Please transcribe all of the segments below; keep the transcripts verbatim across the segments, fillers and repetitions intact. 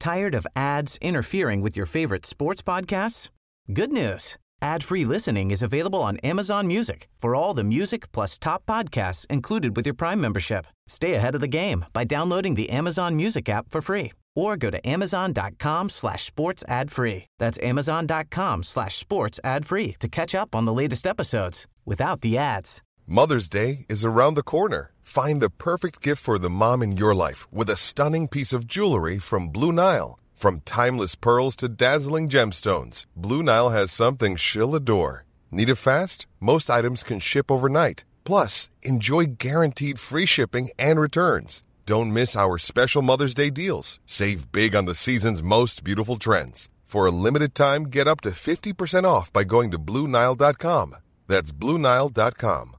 Tired of ads interfering with your favorite sports podcasts? Good news. Ad-free listening is available on Amazon Music for all the music plus top podcasts included with your Prime membership. Stay ahead of the game by downloading the Amazon Music app for free or go to amazon.com slash sports ad free. That's amazon.com slash sports ad free to catch up on the latest episodes without the ads. Mother's Day is around the corner. Find the perfect gift for the mom in your life with a stunning piece of jewelry from Blue Nile. From timeless pearls to dazzling gemstones, Blue Nile has something she'll adore. Need it fast? Most items can ship overnight. Plus, enjoy guaranteed free shipping and returns. Don't miss our special Mother's Day deals. Save big on the season's most beautiful trends. For a limited time, get up to fifty percent off by going to Blue Nile dot com. That's Blue Nile dot com.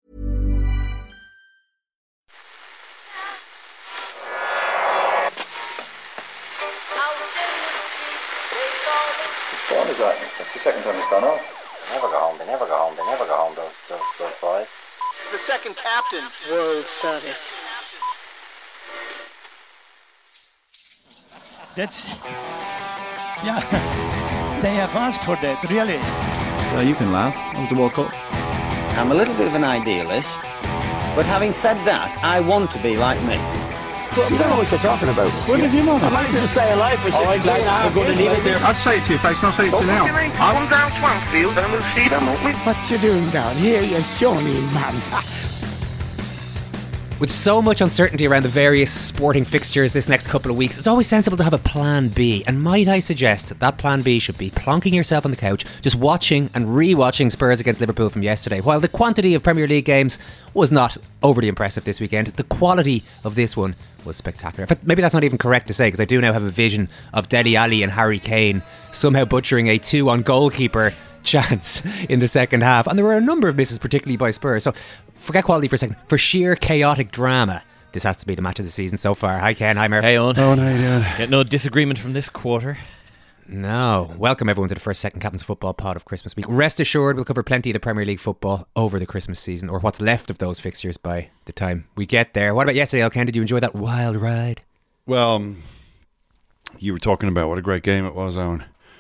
Which phone is that? That's the second time it's gone off. They never go home, they never go home, they never go home, those, those, those boys. The second captain's World Service. That's... Yeah, they have asked for that, really. So you can laugh. It was the World Cup. I'm a little bit of an idealist, but having said that, I want to be like me. Well, you don't know what you're talking about. What did you know? I managed to stay alive for sixty days. I'm going to leave it there. I'd say it to your face, and I'll say it to you now. Come down to Anfield and we'll see them, won't we? What you doing down here, you shawny man? With so much uncertainty around the various sporting fixtures this next couple of weeks, it's always sensible to have a plan B. And might I suggest that that plan B should be plonking yourself on the couch, just watching and re-watching Spurs against Liverpool from yesterday. While the quantity of Premier League games was not overly impressive this weekend, the quality of this one was spectacular. In fact, maybe that's not even correct to say, because I do now have a vision of Dele Alli and Harry Kane somehow butchering a two-on goalkeeper chance in the second half. And there were a number of misses, particularly by Spurs. So forget quality for a second. For sheer chaotic drama, this has to be the match of the season so far. Hi Ken, hi Murph. Hey Owen. Oh, no, yeah. Get no disagreement from this quarter. No. Welcome everyone to the first Second Captain's Football pod of Christmas week. Rest assured we'll cover plenty of the Premier League football over the Christmas season, or what's left of those fixtures by the time we get there. What about yesterday, El Ken? Did you enjoy that wild ride? Well, um, you were talking about what a great game it was, Owen.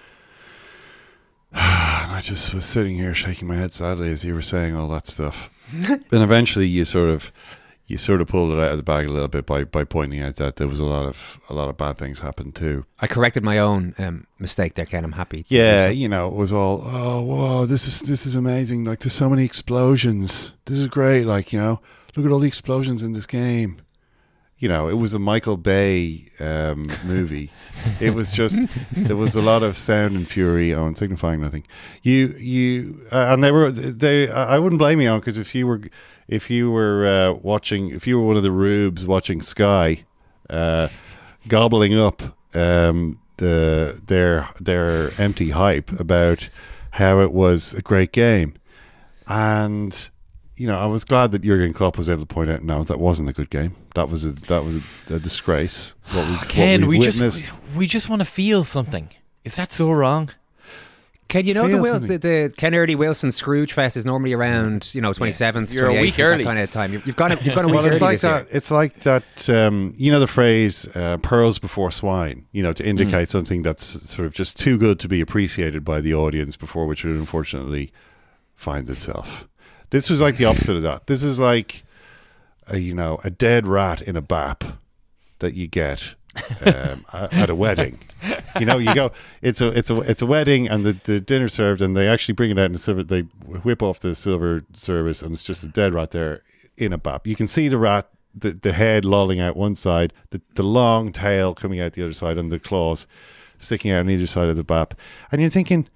And I just was sitting here shaking my head sadly as you were saying all that stuff. Then eventually you sort of you sort of pulled it out of the bag a little bit by, by pointing out that there was a lot of a lot of bad things happened too. I corrected my own um, mistake there, Ken. I'm happy. To yeah, you know, it was all, oh, whoa, this is this is amazing. Like, there's so many explosions. This is great. Like, you know, look at all the explosions in this game. You know, it was a Michael Bay um, movie. It was just, there was a lot of sound and fury on signifying nothing. You, you, uh, and they were, they. I wouldn't blame you on, because if you were, if you were uh, watching, if you were one of the rubes watching Sky, uh, gobbling up um, the their their empty hype about how it was a great game, and. You know, I was glad that Jurgen Klopp was able to point out, no, that wasn't a good game. That was a that was a, a disgrace. What we, Ken, what we witnessed. just we just want to feel something. Is that so wrong? Ken, you know Feel the, Wil- something. the the Ken Early Wilson Scrooge Fest is normally around, you know, twenty-seventh, You're a week twenty-eighth, early. that kind of time. You've, you've gone a, you've gone a week Well, early it's like this that. year. It's like that. Um, you know the phrase uh, "pearls before swine." You know, to indicate Mm. something that's sort of just too good to be appreciated by the audience, before which it unfortunately finds itself. This was like the opposite of that. This is like, a, you know, a dead rat in a B A P that you get um, at, at a wedding. You know, you go. It's a it's a it's a wedding, and the, the dinner served, and they actually bring it out in the silver. They whip off the silver service, and it's just a dead rat there in a B A P. You can see the rat, the the head lolling out one side, the the long tail coming out the other side, and the claws sticking out on either side of the B A P. And you're thinking,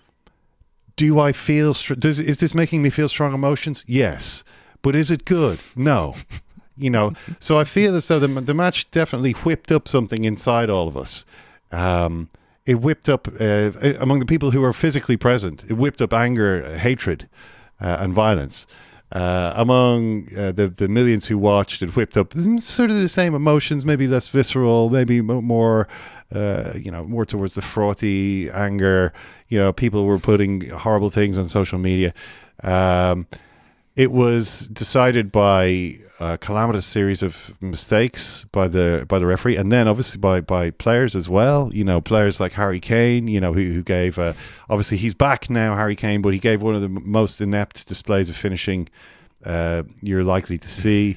do I feel, str- does, is this making me feel strong emotions? Yes. But is it good? No. You know, so I feel as though the, the match definitely whipped up something inside all of us. Um, it whipped up, uh, among the people who were physically present, it whipped up anger, hatred, uh, and violence. Uh, among uh, the, the millions who watched, it whipped up sort of the same emotions, maybe less visceral, maybe more, uh, you know, more towards the frothy anger. You know, people were putting horrible things on social media. Um, it was decided by a calamitous series of mistakes by the by the referee, and then obviously by, by players as well. You know, players like Harry Kane, you know, who, who gave, uh, obviously he's back now, Harry Kane, but he gave one of the most inept displays of finishing uh, you're likely to see.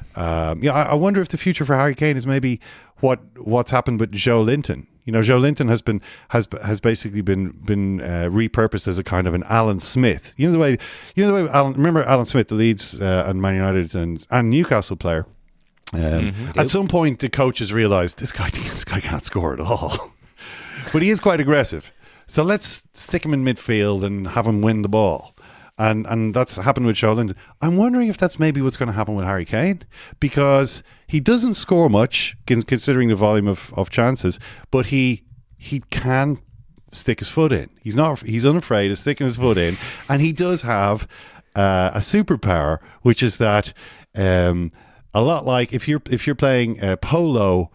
Um, yeah, I, I wonder if the future for Harry Kane is maybe what what's happened with Joe Linton. You know, Joe Linton has been has has basically been been uh, repurposed as a kind of an Alan Smith. You know the way you know the way Alan. Remember Alan Smith, the Leeds uh, and Man United and, and Newcastle player. Um, mm-hmm. At some point, the coaches realised this guy this guy can't score at all, but he is quite aggressive. So let's stick him in midfield and have him win the ball. And and that's happened with Joe Linton. I'm wondering if that's maybe what's going to happen with Harry Kane, because he doesn't score much considering the volume of, of chances, but he he can stick his foot in. He's not he's unafraid of sticking his foot in, and he does have uh, a superpower, which is that um, a lot like if you're if you're playing uh, polo.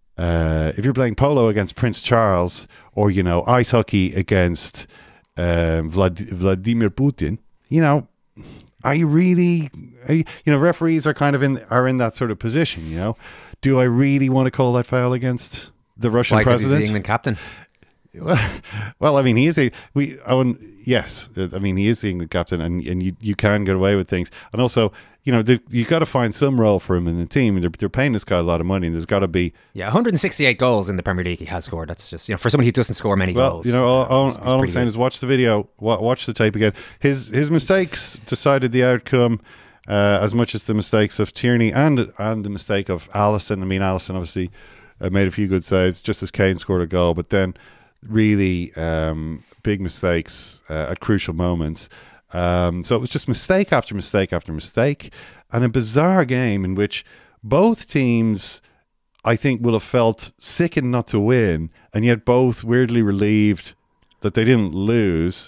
Uh, if you're playing polo against Prince Charles, or you know ice hockey against um, Vlad- Vladimir Putin, you know, are you really, are you, you know, referees are kind of in, are in that sort of position, you know. Do I really want to call that foul against the Russian Why, president? He's the England captain. Well, well, I mean, he is the, we, I mean, yes, I mean, he is the England captain, and, and you, you can get away with things. And also, you know, you've got to find some role for him in the team. They're, they're paying this guy a lot of money, and there's got to be... Yeah, one hundred sixty-eight goals in the Premier League he has scored. That's just, you know, for somebody who doesn't score many well, goals. Well, you know, all, all, it's, it's all I'm saying good. is watch the video, watch the tape again. His his mistakes decided the outcome uh, as much as the mistakes of Tierney and and the mistake of Alisson. I mean, Alisson obviously uh, made a few good saves, just as Kane scored a goal, but then really um, big mistakes uh, at crucial moments. Um, so it was just mistake after mistake after mistake, and a bizarre game in which both teams, I think, will have felt sickened not to win, and yet both weirdly relieved that they didn't lose.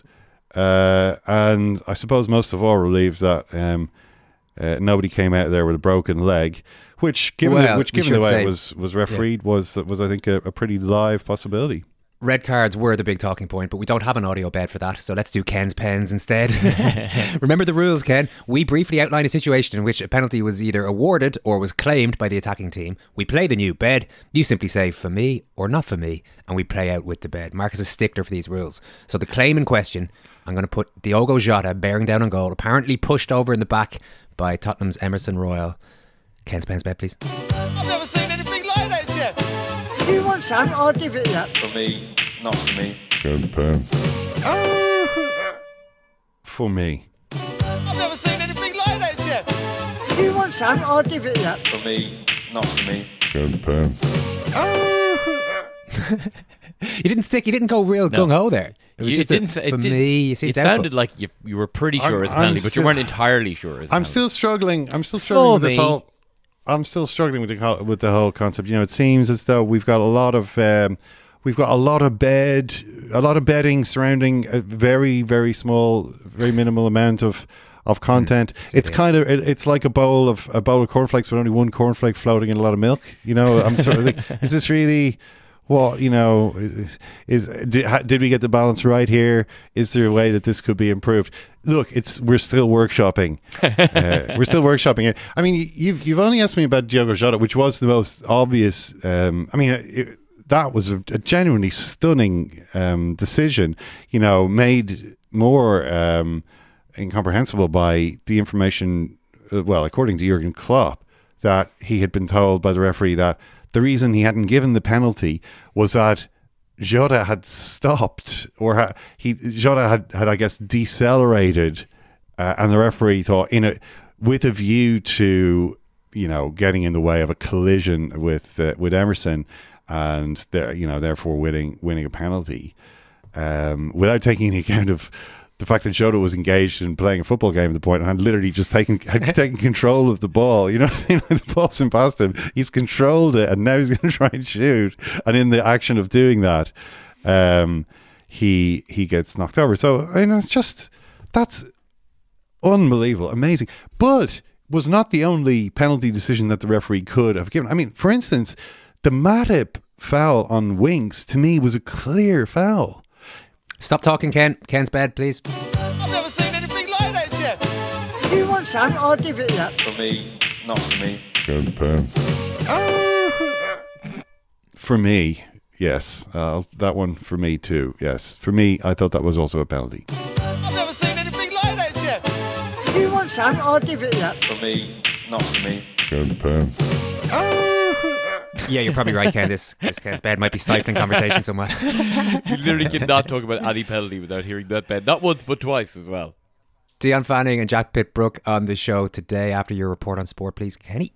Uh, and I suppose most of all relieved that um, uh, nobody came out of there with a broken leg, which, given well, the, which given the way say, it was was refereed, yeah. was was I think a, a pretty live possibility. Red cards were the big talking point, but we don't have an audio bed for that, so let's do Ken's pens instead. Remember the rules, Ken? We briefly outlined a situation in which a penalty was either awarded or was claimed by the attacking team. We play the new bed. You simply say, for me or not for me, and we play out with the bed. Marcus is a stickler for these rules. So the claim in question, I'm going to put Diogo Jota bearing down on goal, apparently pushed over in the back by Tottenham's Emerson Royal. Ken's pens bed, please. I've never seen anything like that yet. Do you want some? I'll give it that. For me, not for me. Ken's pants. For me. I've never seen anything like that yet. Do you want some? I'll give it that. For me, not for me. Ken's pants. You didn't stick. You didn't go real No. gung ho there. It was You- just it a- didn't, say- for it did- me. You seemed it doubtful. sounded like you you were pretty sure I'm- it was a I'm penalty, but still- you weren't entirely sure it was a I'm penalty. still struggling. I'm still struggling with this me. whole. I'm still struggling with the whole- with the whole concept. You know, it seems as though we've got a lot of um, we've got a lot of bed, a lot of bedding surrounding a very very small, very minimal amount of of content. Mm, it's kind of it, it's like a bowl of a bowl of cornflakes with only one cornflake floating in a lot of milk. You know, I'm sort of like, is this really? What, you know, is, is did, ha, did we get the balance right here? Is there a way that this could be improved? Look, it's we're still workshopping. uh, we're still workshopping it. I mean, you've you've only asked me about Diogo Jota, which was the most obvious. Um, I mean, it, that was a, a genuinely stunning um, decision. You know, made more um, incomprehensible by the information. Uh, well, according to Jurgen Klopp, that he had been told by the referee that the reason he hadn't given the penalty was that Jota had stopped, or ha- he Jota had, had I guess decelerated, uh, and the referee thought in a with a view to you know getting in the way of a collision with uh, with Emerson, and there you know therefore winning winning a penalty, um, without taking any account of the fact that Jota was engaged in playing a football game at the point and had literally just taken had taken control of the ball. You know what I mean? Like the ball's been past him. He's controlled it, and now he's going to try and shoot. And in the action of doing that, um, he he gets knocked over. So I know it's just that's unbelievable, amazing. But was not the only penalty decision that the referee could have given. I mean, for instance, the Matip foul on Winks to me was a clear foul. Stop talking, Ken. Ken's bed, please. I've never seen anything like that yet. Do you want Sam or David yet? For me, not for me. Guns pants. For me, yes. Uh, that one for me too, yes. For me, I thought that was also a penalty. I've never seen anything like that, Jeff. Do you want Sam or David yet? For me, not for me. Guns pants. Yeah, you're probably right, Ken. This, this Ken's bed might be stifling conversation somewhat. You literally cannot talk about any penalty without hearing that bed. Not once, but twice as well. Dion Fanning and Jack Pitt-Brook on the show today after your report on sport, please, Kenny.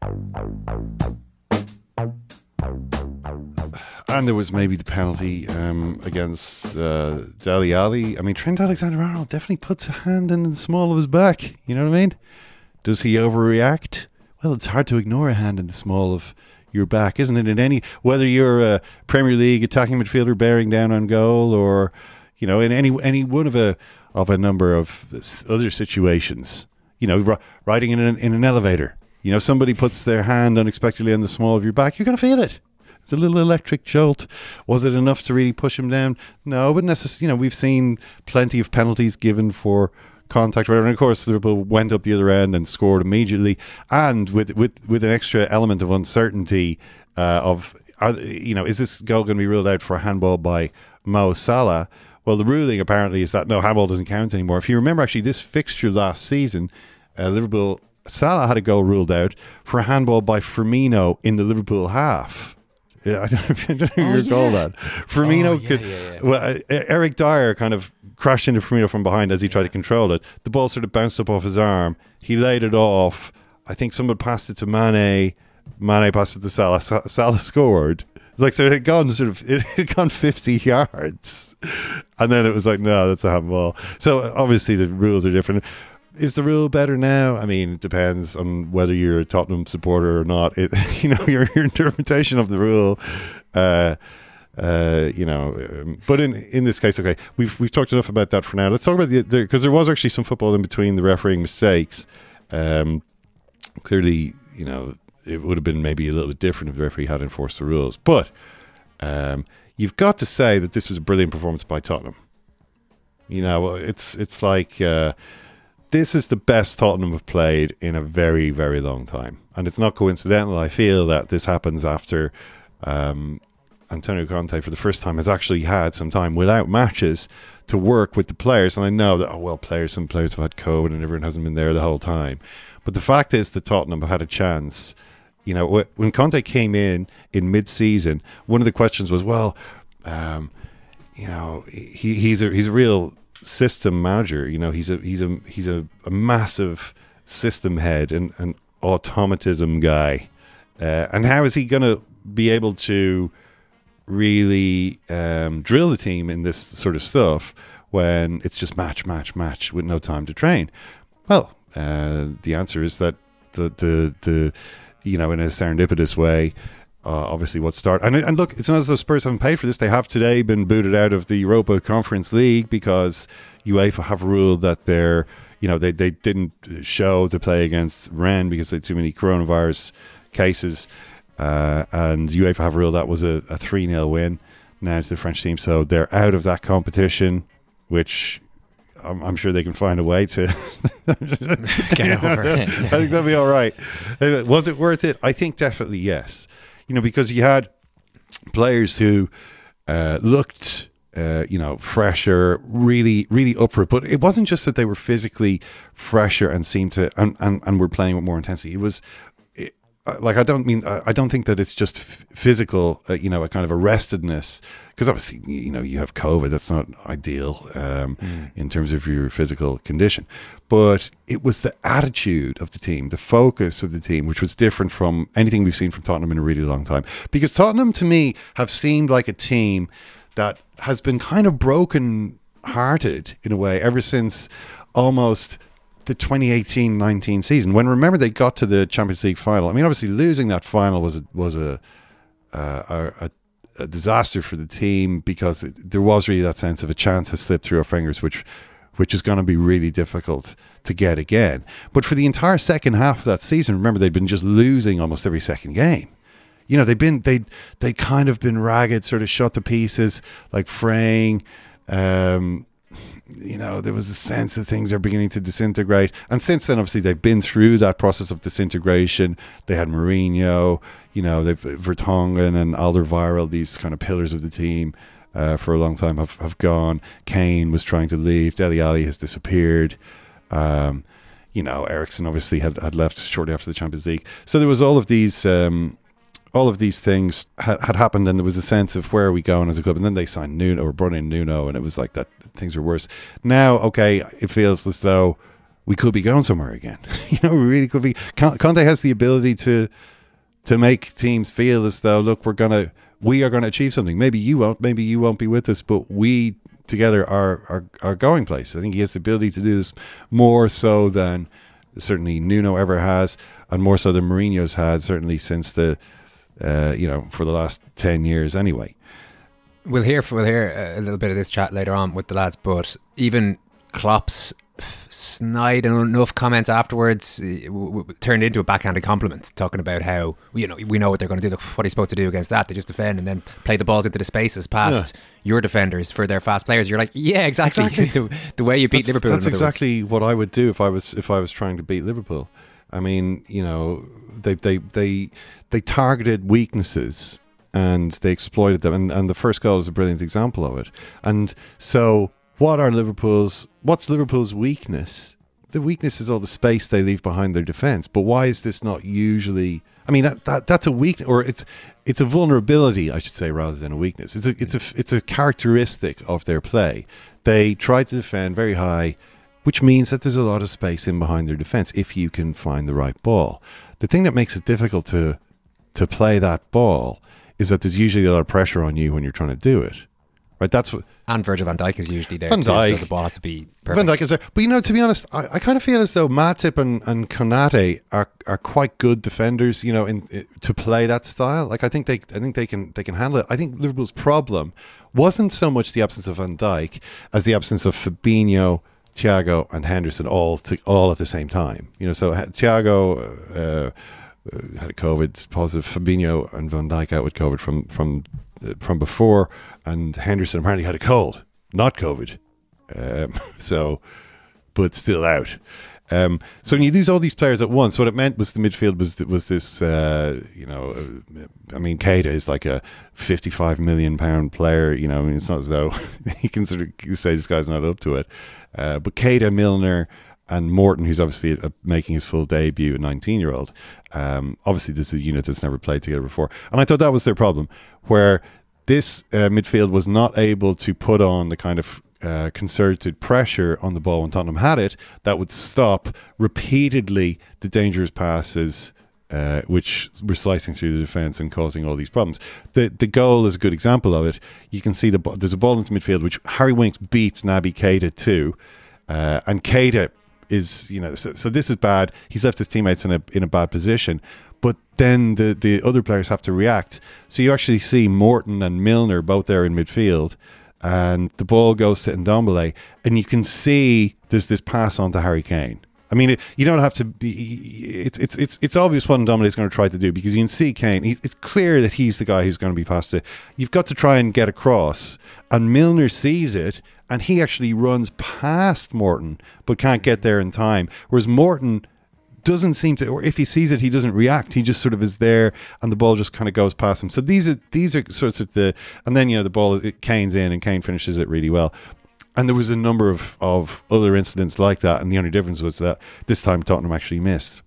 And there was maybe the penalty um, against uh, Dele Alli. I mean, Trent Alexander-Arnold definitely puts a hand in the small of his back. You know what I mean? Does he overreact? Well, it's hard to ignore a hand in the small of your back, isn't it? In any, whether you're a Premier League attacking midfielder bearing down on goal, or you know, in any any one of a of a number of other situations. You know, r- riding in an, in an elevator. You know, somebody puts their hand unexpectedly on the small of your back. You're going to feel it. It's a little electric jolt. Was it enough to really push him down? No, but necess- you know, we've seen plenty of penalties given for contact, and of course Liverpool went up the other end and scored immediately, and with with, with an extra element of uncertainty uh, of are, you know, is this goal going to be ruled out for a handball by Mo Salah? Well, the ruling apparently is that no, handball doesn't count anymore. If you remember, actually, this fixture last season, uh, Liverpool Salah had a goal ruled out for a handball by Firmino in the Liverpool half. Yeah, I don't know if you, don't know if you oh, recall yeah. that. Firmino oh, yeah, could. Yeah, yeah. Well, uh, Eric Dyer kind of crashed into Firmino from behind as he tried to control it. The ball sort of bounced up off his arm. He laid it off. I think someone passed it to Mane. Mane passed it to Salah. Sa- Salah scored. It's like, so it had gone sort of it had gone fifty yards, and then it was like, no, that's a handball. So obviously the rules are different. Is the rule better now? I mean, it depends on whether you're a Tottenham supporter or not. It, you know, your, your interpretation of the rule, uh, uh, you know. Um, but in in this case, okay, we've we've talked enough about that for now. Let's talk about the because there was actually some football in between the refereeing mistakes. Um, clearly, you know, it would have been maybe a little bit different if the referee had enforced the rules. But um, you've got to say that this was a brilliant performance by Tottenham. You know, it's it's like. Uh, This is the best Tottenham have played in a very, very long time. And it's not coincidental, I feel, that this happens after um, Antonio Conte, for the first time, has actually had some time without matches to work with the players. And I know that, oh, well, players, some players have had COVID and everyone hasn't been there the whole time. But the fact is that Tottenham have had a chance. You know, when Conte came in in mid-season, one of the questions was, well, um, you know, he, he's a he's a real... system manager. You know, he's a he's a he's a, a massive system head and an automatism guy. Uh, and how is he going to be able to really um, drill the team in this sort of stuff when it's just match, match, match with no time to train? Well, uh, the answer is that the the the you know, in a serendipitous way. Uh, obviously what start and, and look, it's not as though Spurs haven't paid for this. They have today been booted out of the Europa Conference League because UEFA have ruled that they're, you know, they, they didn't show to play against Rennes because they had too many coronavirus cases, uh, and UEFA have ruled that was a, a three nil win now to the French team, so they're out of that competition, which I'm, I'm sure they can find a way to get over. I think that'll be all right. Was it worth it? I think definitely yes. You know, because you had players who uh, looked, uh, you know, fresher, really, really up for it. But it wasn't just that they were physically fresher and seemed to, and, and, and were playing with more intensity. It was, it, like, I don't mean, I don't think that it's just f- physical, uh, you know, a kind of arrestedness. Because obviously, you know, you have COVID. That's not ideal um, mm. in terms of your physical condition. But it was the attitude of the team, the focus of the team, which was different from anything we've seen from Tottenham in a really long time. Because Tottenham, to me, have seemed like a team that has been kind of broken-hearted in a way ever since almost the twenty eighteen nineteen season. When, remember, they got to the Champions League final. I mean, obviously, losing that final was a, was a, uh, a, a a disaster for the team because it, there was really that sense of a chance has slipped through our fingers, which which is going to be really difficult to get again. But for the entire second half of that season, remember, they'd been just losing almost every second game. You know, they've been they they kind of been ragged, sort of shot to pieces, like fraying. Um, you know, there was a sense that things are beginning to disintegrate. And since then, obviously, they've been through that process of disintegration. They had Mourinho, you know, they've Vertonghen and Alderweireld, these kind of pillars of the team uh, for a long time have, have gone. Kane was trying to leave. Dele Alli has disappeared. Um, you know, Eriksen obviously had, had left shortly after the Champions League. So there was all of these... Um, all of these things had, had happened, and there was a sense of where are we going as a club. And then they signed Nuno or brought in Nuno, and it was like that things were worse. Now, okay, it feels as though we could be going somewhere again. you know, we really could be. Conte has the ability to to make teams feel as though, look, we're gonna we are gonna achieve something. Maybe you won't, maybe you won't be with us, but we together are are, are going places. I think he has the ability to do this more so than certainly Nuno ever has, and more so than Mourinho's had, certainly since the Uh, you know, for the last ten years anyway. We'll hear we'll hear a little bit of this chat later on with the lads, but even Klopp's snide enough comments afterwards uh, w- w- turned into a backhanded compliment, talking about how, you know, we know what they're going to do. Look, what are you supposed to do against that? They just defend and then play the balls into the spaces past yeah. your defenders for their fast players. You're like, yeah, exactly. exactly. the, the way you beat that's, Liverpool. That's exactly words. What I would do if I was if I was trying to beat Liverpool. I mean, you know, they they they they targeted weaknesses and they exploited them, and, and the first goal is a brilliant example of it. And so, what are Liverpool's? What's Liverpool's weakness? The weakness is all the space they leave behind their defence. But why is this not usually? I mean, that, that that's a weakness, or it's it's a vulnerability, I should say, rather than a weakness. It's a it's a it's a characteristic of their play. They try to defend very high, which means that there's a lot of space in behind their defence if you can find the right ball. The thing that makes it difficult to to play that ball is that there's usually a lot of pressure on you when you're trying to do it. Right? That's what. And Virgil van Dijk is usually there Van too, Dijk, so the ball has to be perfect. Van Dijk is there. But you know, to be honest, I, I kind of feel as though Matip and, and Konate are are quite good defenders, you know, in, in to play that style. Like I think they I think they can they can handle it. I think Liverpool's problem wasn't so much the absence of Van Dijk as the absence of Fabinho, Thiago and Henderson all to, all at the same time. You know, so Thiago uh, uh, had a COVID positive, Fabinho and Van Dijk out with COVID from from uh, from before, and Henderson apparently had a cold, not COVID. Um, so, but still out. Um, so when you lose all these players at once, what it meant was the midfield was was this. Uh, you know, uh, I mean, Keita is like a fifty-five million pound player. You know, I mean, it's not as though you can sort of say this guy's not up to it. Uh, but Keita, Milner, and Morton, who's obviously uh, making his full debut, a nineteen-year-old. Um, obviously, this is a unit that's never played together before, and I thought that was their problem, where this uh, midfield was not able to put on the kind of uh, concerted pressure on the ball when Tottenham had it that would stop repeatedly the dangerous passes, uh, which were slicing through the defence and causing all these problems. The the goal is a good example of it. You can see the there's a ball into midfield which Harry Winks beats Naby Keita to, uh, and Keita is, you know, so, so this is bad. He's left his teammates in a in a bad position, but then the the other players have to react. So you actually see Morton and Milner both there in midfield, and the ball goes to Ndombele, and you can see there's this pass on to Harry Kane. I mean, you don't have to be. It's it's it's it's obvious what Ndombele is going to try to do, because you can see Kane. He, it's clear that he's the guy who's going to be passed it. You've got to try and get across, and Milner sees it, and he actually runs past Morton, but can't get there in time. Whereas Morton doesn't seem to, or if he sees it, he doesn't react. He just sort of is there, and the ball just kind of goes past him. So these are these are sorts of the, and then you know the ball, it, Kane's in, and Kane finishes it really well. And there was a number of, of other incidents like that, and the only difference was that this time Tottenham actually missed.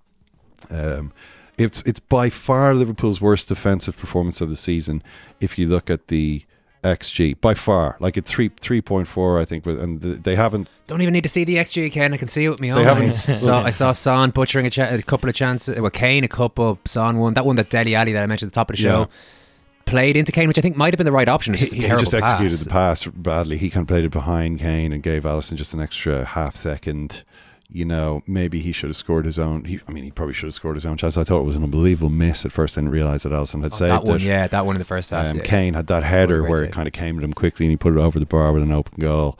Um, it's it's by far Liverpool's worst defensive performance of the season if you look at the X G, by far. Like at three three point four, I think, and they haven't. Don't even need to see the X G again. I can see it with me own eyes. I saw I saw Son butchering a, ch- a couple of chances. Well, Kane a couple, Son one. That one that Dele Alli that I mentioned at the top of the show. Yeah. Played into Kane, which I think might have been the right option. It's just he, a terrible he just executed pass. the pass badly. He kind of played it behind Kane and gave Alisson just an extra half second. You know, maybe he should have scored his own. He, I mean, he probably should have scored his own chance. I thought it was an unbelievable miss at first. I didn't realise that Alisson had oh, saved that one, it. Yeah, that one in the first half. Um, yeah. Kane had that header that where save. it kind of came at him quickly, and he put it over the bar with an open goal.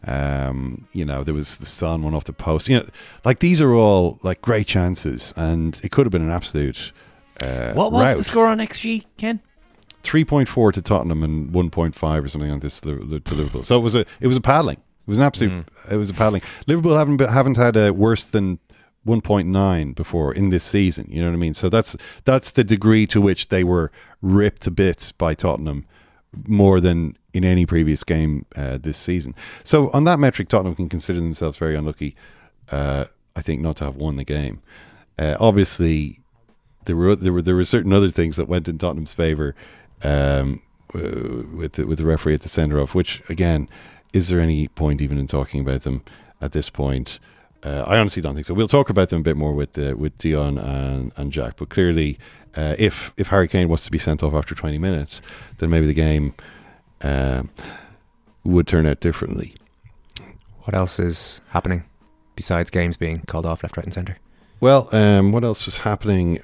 Um, you know, there was the Son one off the post. You know, like these are all like great chances, and it could have been an absolute. Uh, what was rout. the score on X G, Ken? three point four to Tottenham and one point five or something on this to Liverpool. So it was a it was a paddling. It was an absolute. Mm. It was a paddling. Liverpool haven't haven't had a worse than one point nine before in this season. You know what I mean? So that's that's the degree to which they were ripped to bits by Tottenham, more than in any previous game uh, this season. So on that metric, Tottenham can consider themselves very unlucky. Uh, I think not to have won the game. Uh, obviously, there were there were there were certain other things that went in Tottenham's favour. Um, with the, with the referee at the centre of, which again, is there any point even in talking about them at this point? Uh, I honestly don't think so. We'll talk about them a bit more with uh, with Dion and, and Jack, but clearly uh, if if Harry Kane was to be sent off after twenty minutes, then maybe the game uh, would turn out differently. What else is happening besides games being called off left, right and centre? Well, um, what else was happening?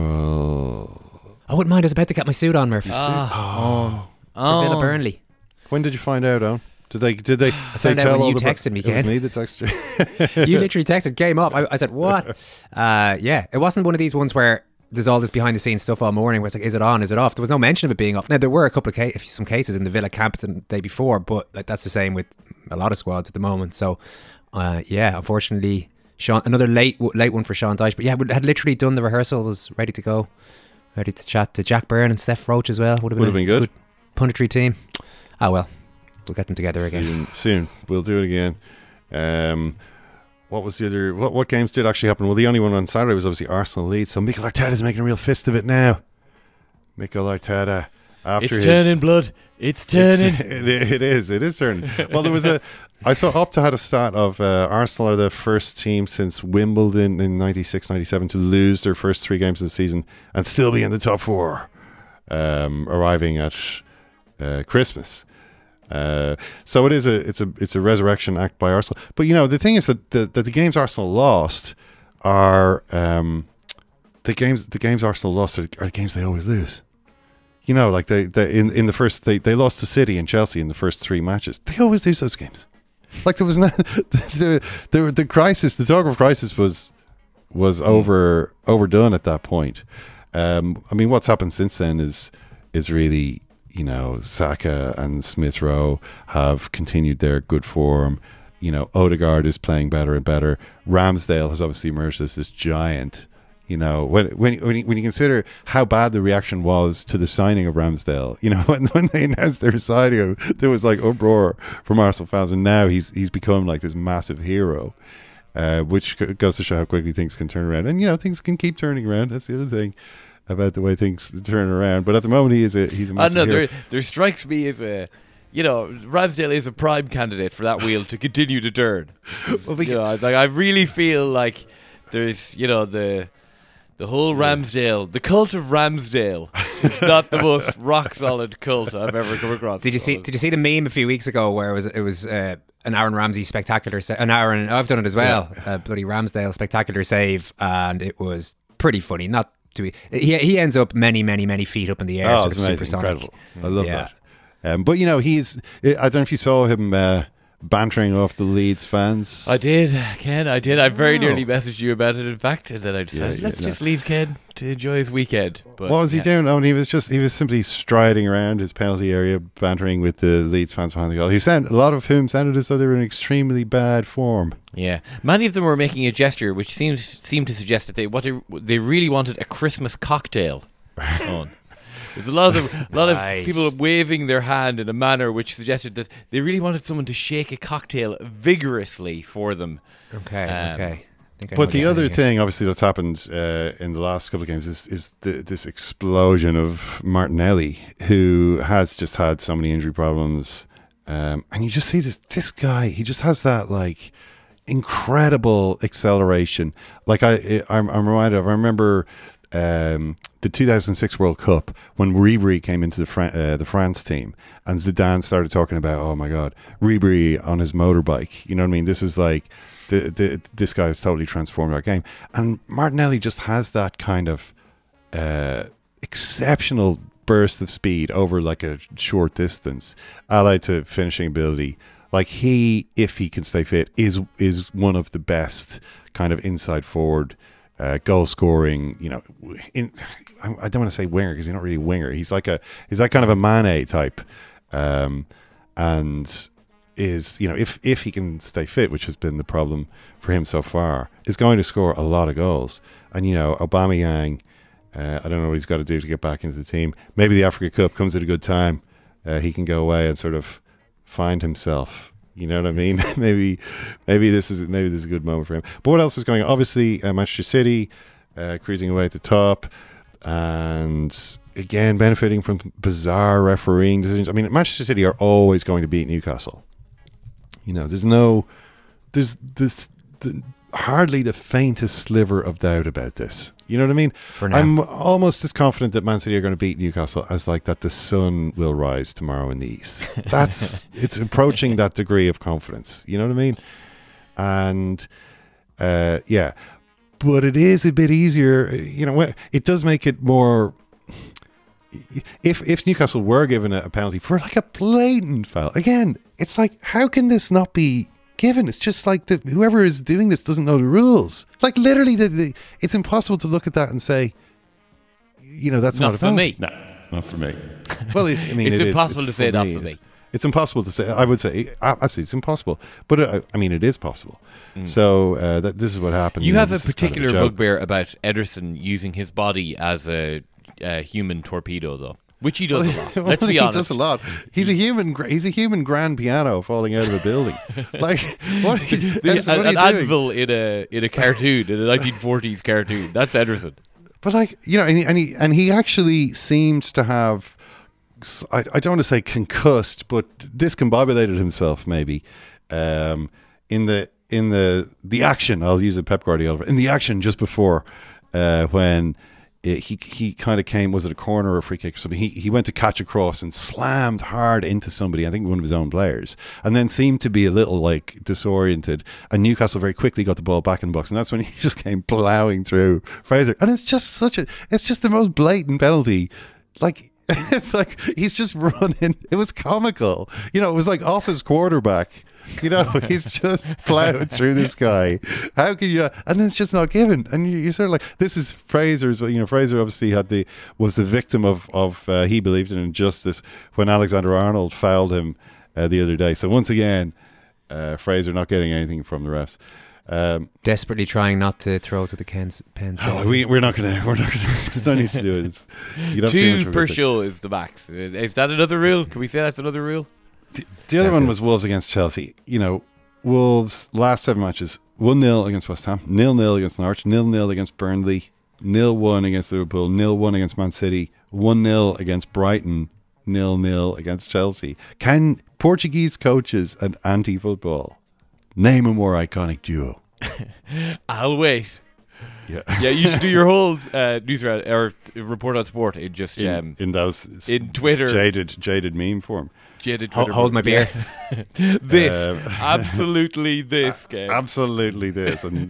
Well, I wouldn't mind. I was about to get my suit on, Murphy. Ah, oh, oh. Villa Burnley. When did you find out, Owen? Did they? Did they? I found they out tell when all you the texted me, It was Ken. me that texted you. You literally texted game off. I, I said what? uh, yeah, it wasn't one of these ones where there's all this behind the scenes stuff all morning where it's like, is it on? Is it off? There was no mention of it being off. Now there were a couple of ca- some cases in the Villa camp the day before, but like that's the same with a lot of squads at the moment. So uh, yeah, unfortunately, Sean, another late late one for Sean Dyche. But yeah, we had literally done the rehearsal, was ready to go. Ready to chat to Jack Byrne and Steph Roach as well. Would have been, Would have been good. good punditry team. Ah well, we'll get them together again soon. Soon we'll do it again. Um, what was the other? What what games did actually happen? Well, the only one on Saturday was obviously Arsenal Leeds. So Mikel Arteta's making a real fist of it now. Mikel Arteta. After it's his, turning, blood. It's turning. It's, it, it is. It is turning. Well, there was a. I saw Opta had a stat of uh, Arsenal are the first team since Wimbledon in ninety-six ninety-seven to lose their first three games of the season and still be in the top four, um, arriving at uh, Christmas. Uh, so it is a it's a it's a resurrection act by Arsenal. But you know the thing is that the, that the games Arsenal lost are um, the games the games Arsenal lost are, are the games they always lose. You know, like they, they in in the first they, they lost to City and Chelsea in the first three matches. They always lose those games. Like there was no the the the crisis. The talk of crisis was was over overdone at that point. Um, I mean, what's happened since then is is really, you know, Saka and Smith Rowe have continued their good form. You know, Odegaard is playing better and better. Ramsdale has obviously emerged as this giant. You know, when when when you, when you consider how bad the reaction was to the signing of Ramsdale, you know, when, when they announced their signing him, there was like uproar from Arsenal fans, and now he's he's become like this massive hero, uh, which goes to show how quickly things can turn around. And you know, things can keep turning around. That's the other thing about the way things turn around. But at the moment, he is a he's a massive I know hero. there there strikes me as a. You know, Ramsdale is a prime candidate for that wheel to continue to turn. Well, we you know, like I really feel like there's, you know, the. The whole Ramsdale, the cult of Ramsdale, is not the most rock solid cult I've ever come across. Did you see? Did you see the meme a few weeks ago where it was it was uh, an Aaron Ramsey spectacular, sa- an Aaron? I've done it as well. Yeah. Uh, bloody Ramsdale spectacular save, and it was pretty funny. Not to be, he he ends up many many many feet up in the air. Oh, sort it's of amazing, supersonic. incredible. I love yeah. that. Um, but you know, he's. I don't know if you saw him. Uh, bantering off the Leeds fans. I did, Ken. I did. I very oh. nearly messaged you about it. In fact, and then I decided yeah, let's yeah, just no. leave Ken to enjoy his weekend. But what was he yeah. doing? Oh, and he was just he was simply striding around his penalty area, bantering with the Leeds fans behind the goal. He sounded, a lot of whom sounded as though they were in extremely bad form. Yeah, many of them were making a gesture which seemed seemed to suggest that they what they, they really wanted a Christmas cocktail on. There's a lot of them, a lot of people waving their hand in a manner which suggested that they really wanted someone to shake a cocktail vigorously for them. Okay, um, okay. But the other thing, obviously, that's happened uh, in the last couple of games is is the, this explosion of Martinelli, who has just had so many injury problems, um, and you just see this this guy. He just has that like incredible acceleration. Like I, I'm, I'm reminded of. I remember. Um, the two thousand six World Cup when Ribery came into the Fran- uh, the France team and Zidane started talking about, oh my God, Ribery on his motorbike. You know what I mean? This is like the, the this guy has totally transformed our game. And Martinelli just has that kind of uh, exceptional burst of speed over like a short distance, allied to finishing ability. Like he, if he can stay fit, is is one of the best kind of inside forward. Uh, goal scoring, you know, in, I don't want to say winger because he's not really a winger. He's like a, he's like kind of a Mane type, um, and is, you know, if if he can stay fit, which has been the problem for him so far, is going to score a lot of goals. And, you know, Aubameyang, uh, I don't know what he's got to do to get back into the team. Maybe the Africa Cup comes at a good time. Uh, he can go away and sort of find himself. You know what I mean? maybe maybe this is maybe this is a good moment for him. But what else is going on? Obviously, uh, Manchester City uh, cruising away at the top. And again, benefiting from bizarre refereeing decisions. I mean, Manchester City are always going to beat Newcastle. You know, there's no, there's there's the, hardly the faintest sliver of doubt about this. You know what I mean? For now. I'm almost as confident that Man City are going to beat Newcastle as like that the sun will rise tomorrow in the east. That's it's approaching that degree of confidence. You know what I mean? And uh, yeah, but it is a bit easier. You know, it does make it more. If if Newcastle were given a, a penalty for like a blatant foul, again, it's like, how can this not be given? It's just like the, whoever is doing this doesn't know the rules. Like literally, the, the, it's impossible to look at that and say, you know, that's not, not a for foul. me. No, not for me. Well, it's, I mean, it's it impossible is, it's to say for not me. for me. It's, it's impossible to say. I would say absolutely, it's impossible. But uh, I mean, it is possible. Mm. So uh, that this is what happened. You, you have know, a particular kind of a bugbear about Ederson using his body as a, a human torpedo, though. Which he does a lot. Let's well, be he honest. He does a lot. He's a human. He's a human grand piano falling out of a building. Like what? Is, the, Ederson, an, what are an you anvil in a in a cartoon in a nineteen forties cartoon. That's Ederson. But like you know, and he and he, and he actually seemed to have. I, I don't want to say concussed, but discombobulated himself maybe um, in the in the the action. I'll use a Pep Guardiola in the action just before uh, when. It, he he kind of came, was it a corner or a free kick or something? He he went to catch a cross and slammed hard into somebody, I think one of his own players, and then seemed to be a little like disoriented. And Newcastle very quickly got the ball back in the box, and that's when he just came plowing through Fraser. And it's just such a, it's just the most blatant penalty. Like it's like he's just running. It was comical, you know. It was like off his quarterback. You know, he's just plowed through this guy. How can you? And then it's just not given. And you, you're sort of like, this is Fraser's. You know, Fraser obviously had the was the victim of of uh, he believed in injustice when Alexander Arnold fouled him uh, the other day. So once again, uh, Fraser not getting anything from the refs. Um, Desperately trying not to throw to the Ken's pens. Oh, we, we're not gonna. We're not gonna. There's no need to do it. It's, you don't have too Two much per show is the max. Is that another rule? Can we say that's another rule? The, the other one good. was Wolves against Chelsea. You know, Wolves last seven matches: one nil against West Ham, nil nil against Norwich, nil nil against Burnley, nil one against Liverpool, nil one against Man City, one nil against Brighton, nil nil against Chelsea. Can Portuguese coaches and anti-football name a more iconic duo? I'll wait. Yeah, yeah. You should do your whole uh, news ra- or report on sport in just in, um, in those in Twitter jaded jaded meme form. Jaded Twitter hold, hold my beer. Yeah. this um, absolutely this game. Absolutely this and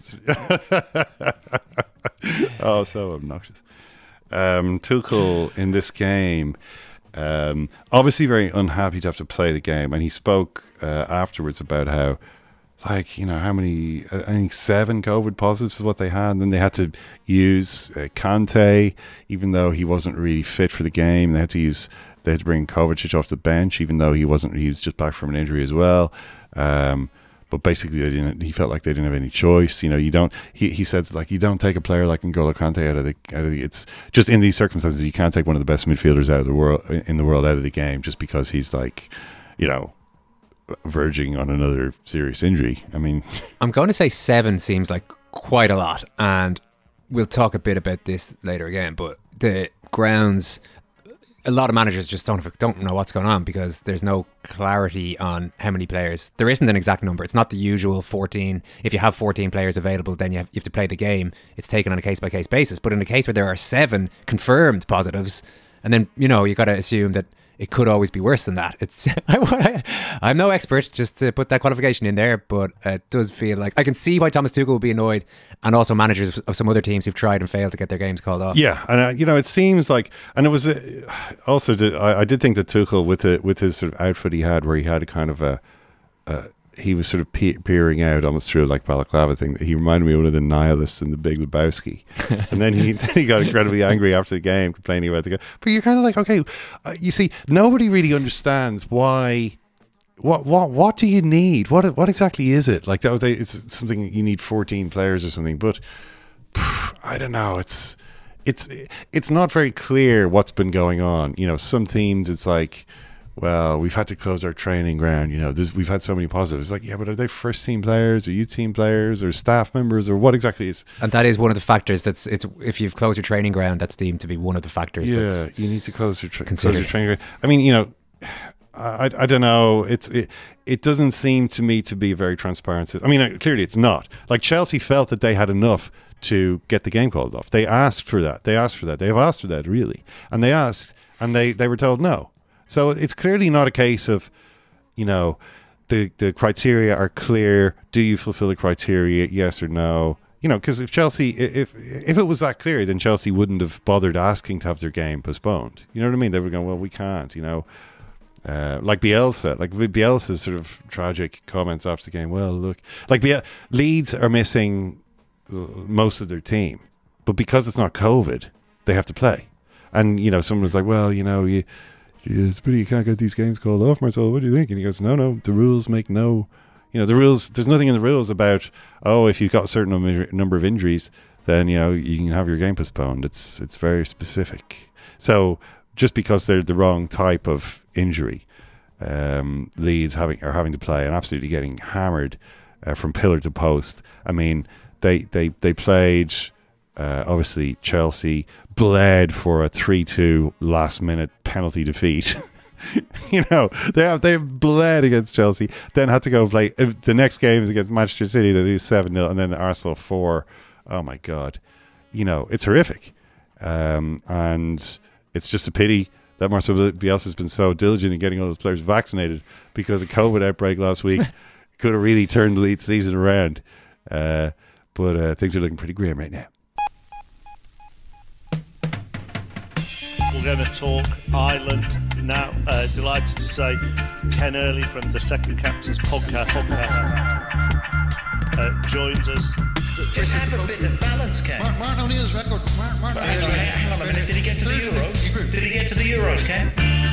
oh, so obnoxious. Um, Tuchel in this game, um, obviously very unhappy to have to play the game, and he spoke uh, afterwards about how. Like, you know, how many, I think seven COVID positives is what they had. And then they had to use uh, Kante, even though he wasn't really fit for the game. They had to use, they had to bring Kovacic off the bench, even though he wasn't, he was just back from an injury as well. Um, but basically, they didn't, he felt like they didn't have any choice. You know, you don't, he, he says, like, you don't take a player like N'Golo Kante out of the, out of the, it's just in these circumstances, you can't take one of the best midfielders out of the world, in the world out of the game just because he's like, you know, verging on another serious injury. I mean, I'm going to say seven seems like quite a lot, and we'll talk a bit about this later again. But the grounds, a lot of managers just don't don't know what's going on because there's no clarity on how many players. There isn't an exact number. It's not the usual fourteen. If you have fourteen players available, then you have, you have to play the game. It's taken on a case by case basis. But in a case where there are seven confirmed positives, and then you know you got to assume that it could always be worse than that. It's I'm no expert, just to put that qualification in there, but it does feel like I can see why Thomas Tuchel would be annoyed, and also managers of some other teams who've tried and failed to get their games called off. Yeah, and uh, you know, it seems like, and it was uh, also did, I, I did think that Tuchel with the with his sort of outfit he had, where he had a kind of a. a he was sort of pe- peering out almost through like balaclava thing. He reminded me of one of the nihilists in The Big Lebowski. And then he then he got incredibly angry after the game, complaining about the game. But you're kind of like, okay, uh, you see, nobody really understands why what what what do you need? What what exactly is it? Like that? It's something you need fourteen players or something. But pff, I don't know. It's it's it's not very clear what's been going on. You know, some teams it's like, well, we've had to close our training ground. You know, we've had so many positives. It's like, yeah, but are they first team players or youth team players or staff members or what exactly is? And that is one of the factors. That's it's if you've closed your training ground, that's deemed to be one of the factors. Yeah, that's you need to close your, tra- close your training ground. I mean, you know, I, I don't know. It's it, it doesn't seem to me to be very transparent. I mean, clearly it's not. Like Chelsea felt that they had enough to get the game called off. They asked for that. They asked for that. They've asked for that really, and they asked, and they, they were told no. So it's clearly not a case of, you know, the the criteria are clear. Do you fulfill the criteria? Yes or no? You know, because if Chelsea, if if it was that clear, then Chelsea wouldn't have bothered asking to have their game postponed. You know what I mean? They were going, well, we can't. You know, uh, like Bielsa, like Bielsa's sort of tragic comments after the game. Well, look, like Biel- Leeds are missing most of their team, but because it's not COVID, they have to play. And you know, someone was like, well, you know, you. It's pretty, you can't get these games called off, Marcel. What do you think? And he goes, no, no, the rules make no, you know, the rules, there's nothing in the rules about, oh, if you've got a certain number, number of injuries, then, you know, you can have your game postponed. It's it's very specific. So just because they're the wrong type of injury, um, Leeds having are having to play and absolutely getting hammered uh, from pillar to post. I mean, they, they, they played... Uh, obviously, Chelsea bled for a three two last-minute penalty defeat. you know, they have they've bled against Chelsea. Then had to go play. The next game is against Manchester City. They lose seven nil, and then Arsenal four. Oh my God, you know it's horrific, um, and it's just a pity that Marcel Bielsa has been so diligent in getting all those players vaccinated because a COVID outbreak last week could have really turned the Leeds season around. Uh, but uh, things are looking pretty grim right now. We're going to talk Ireland now. Uh, delighted to say Ken Early from the Second Captains podcast, podcast uh, joins us. Just have a bit of balance, Ken. Mark, Mark O'Neill's record. Mark, Mark hang, on, hang on a minute. Did he get to the Euros? Did he get to the Euros, Ken?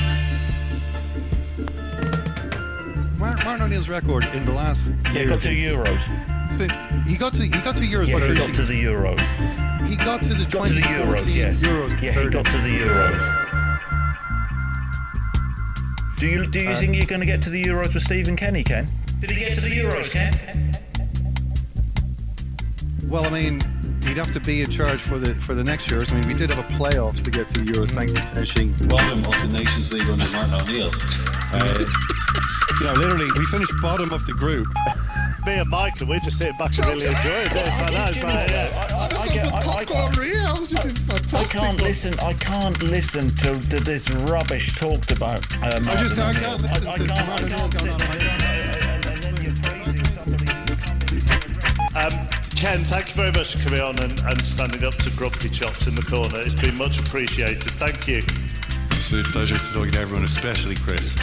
Mark, Mark O'Neill's record in the last yeah, year. got to the Euros. He got to he got to Euros. Yeah, but he got to the Euros. He got to the got to the Euros. Yes. Euros yeah, he got to the Euros. Do you do you um, think you're going to get to the Euros with Stephen Kenny, Ken? Did he get to the Euros, Ken? Well, I mean, he'd have to be in charge for the for the next Euros. I mean, we did have a playoffs to get to the Euros, thanks to finishing bottom of the Nations League under Martin O'Neill. Uh, you know, literally, we finished bottom of the group. Me and Michael, we're just sitting back and really enjoying this. I know. So, yeah. I, I just got some popcorn here. I was just this fantastic. I can't listen. I can't listen to, to this rubbish talked about. Um, I just can't, I can't listen. I, I can't. I can't sit and, and then you're praising somebody. Um, Ken, thank you very much for coming on and, and standing up to Grumpy Chops in the corner. It's been much appreciated. Thank you. Absolute pleasure to talk to everyone, especially Chris.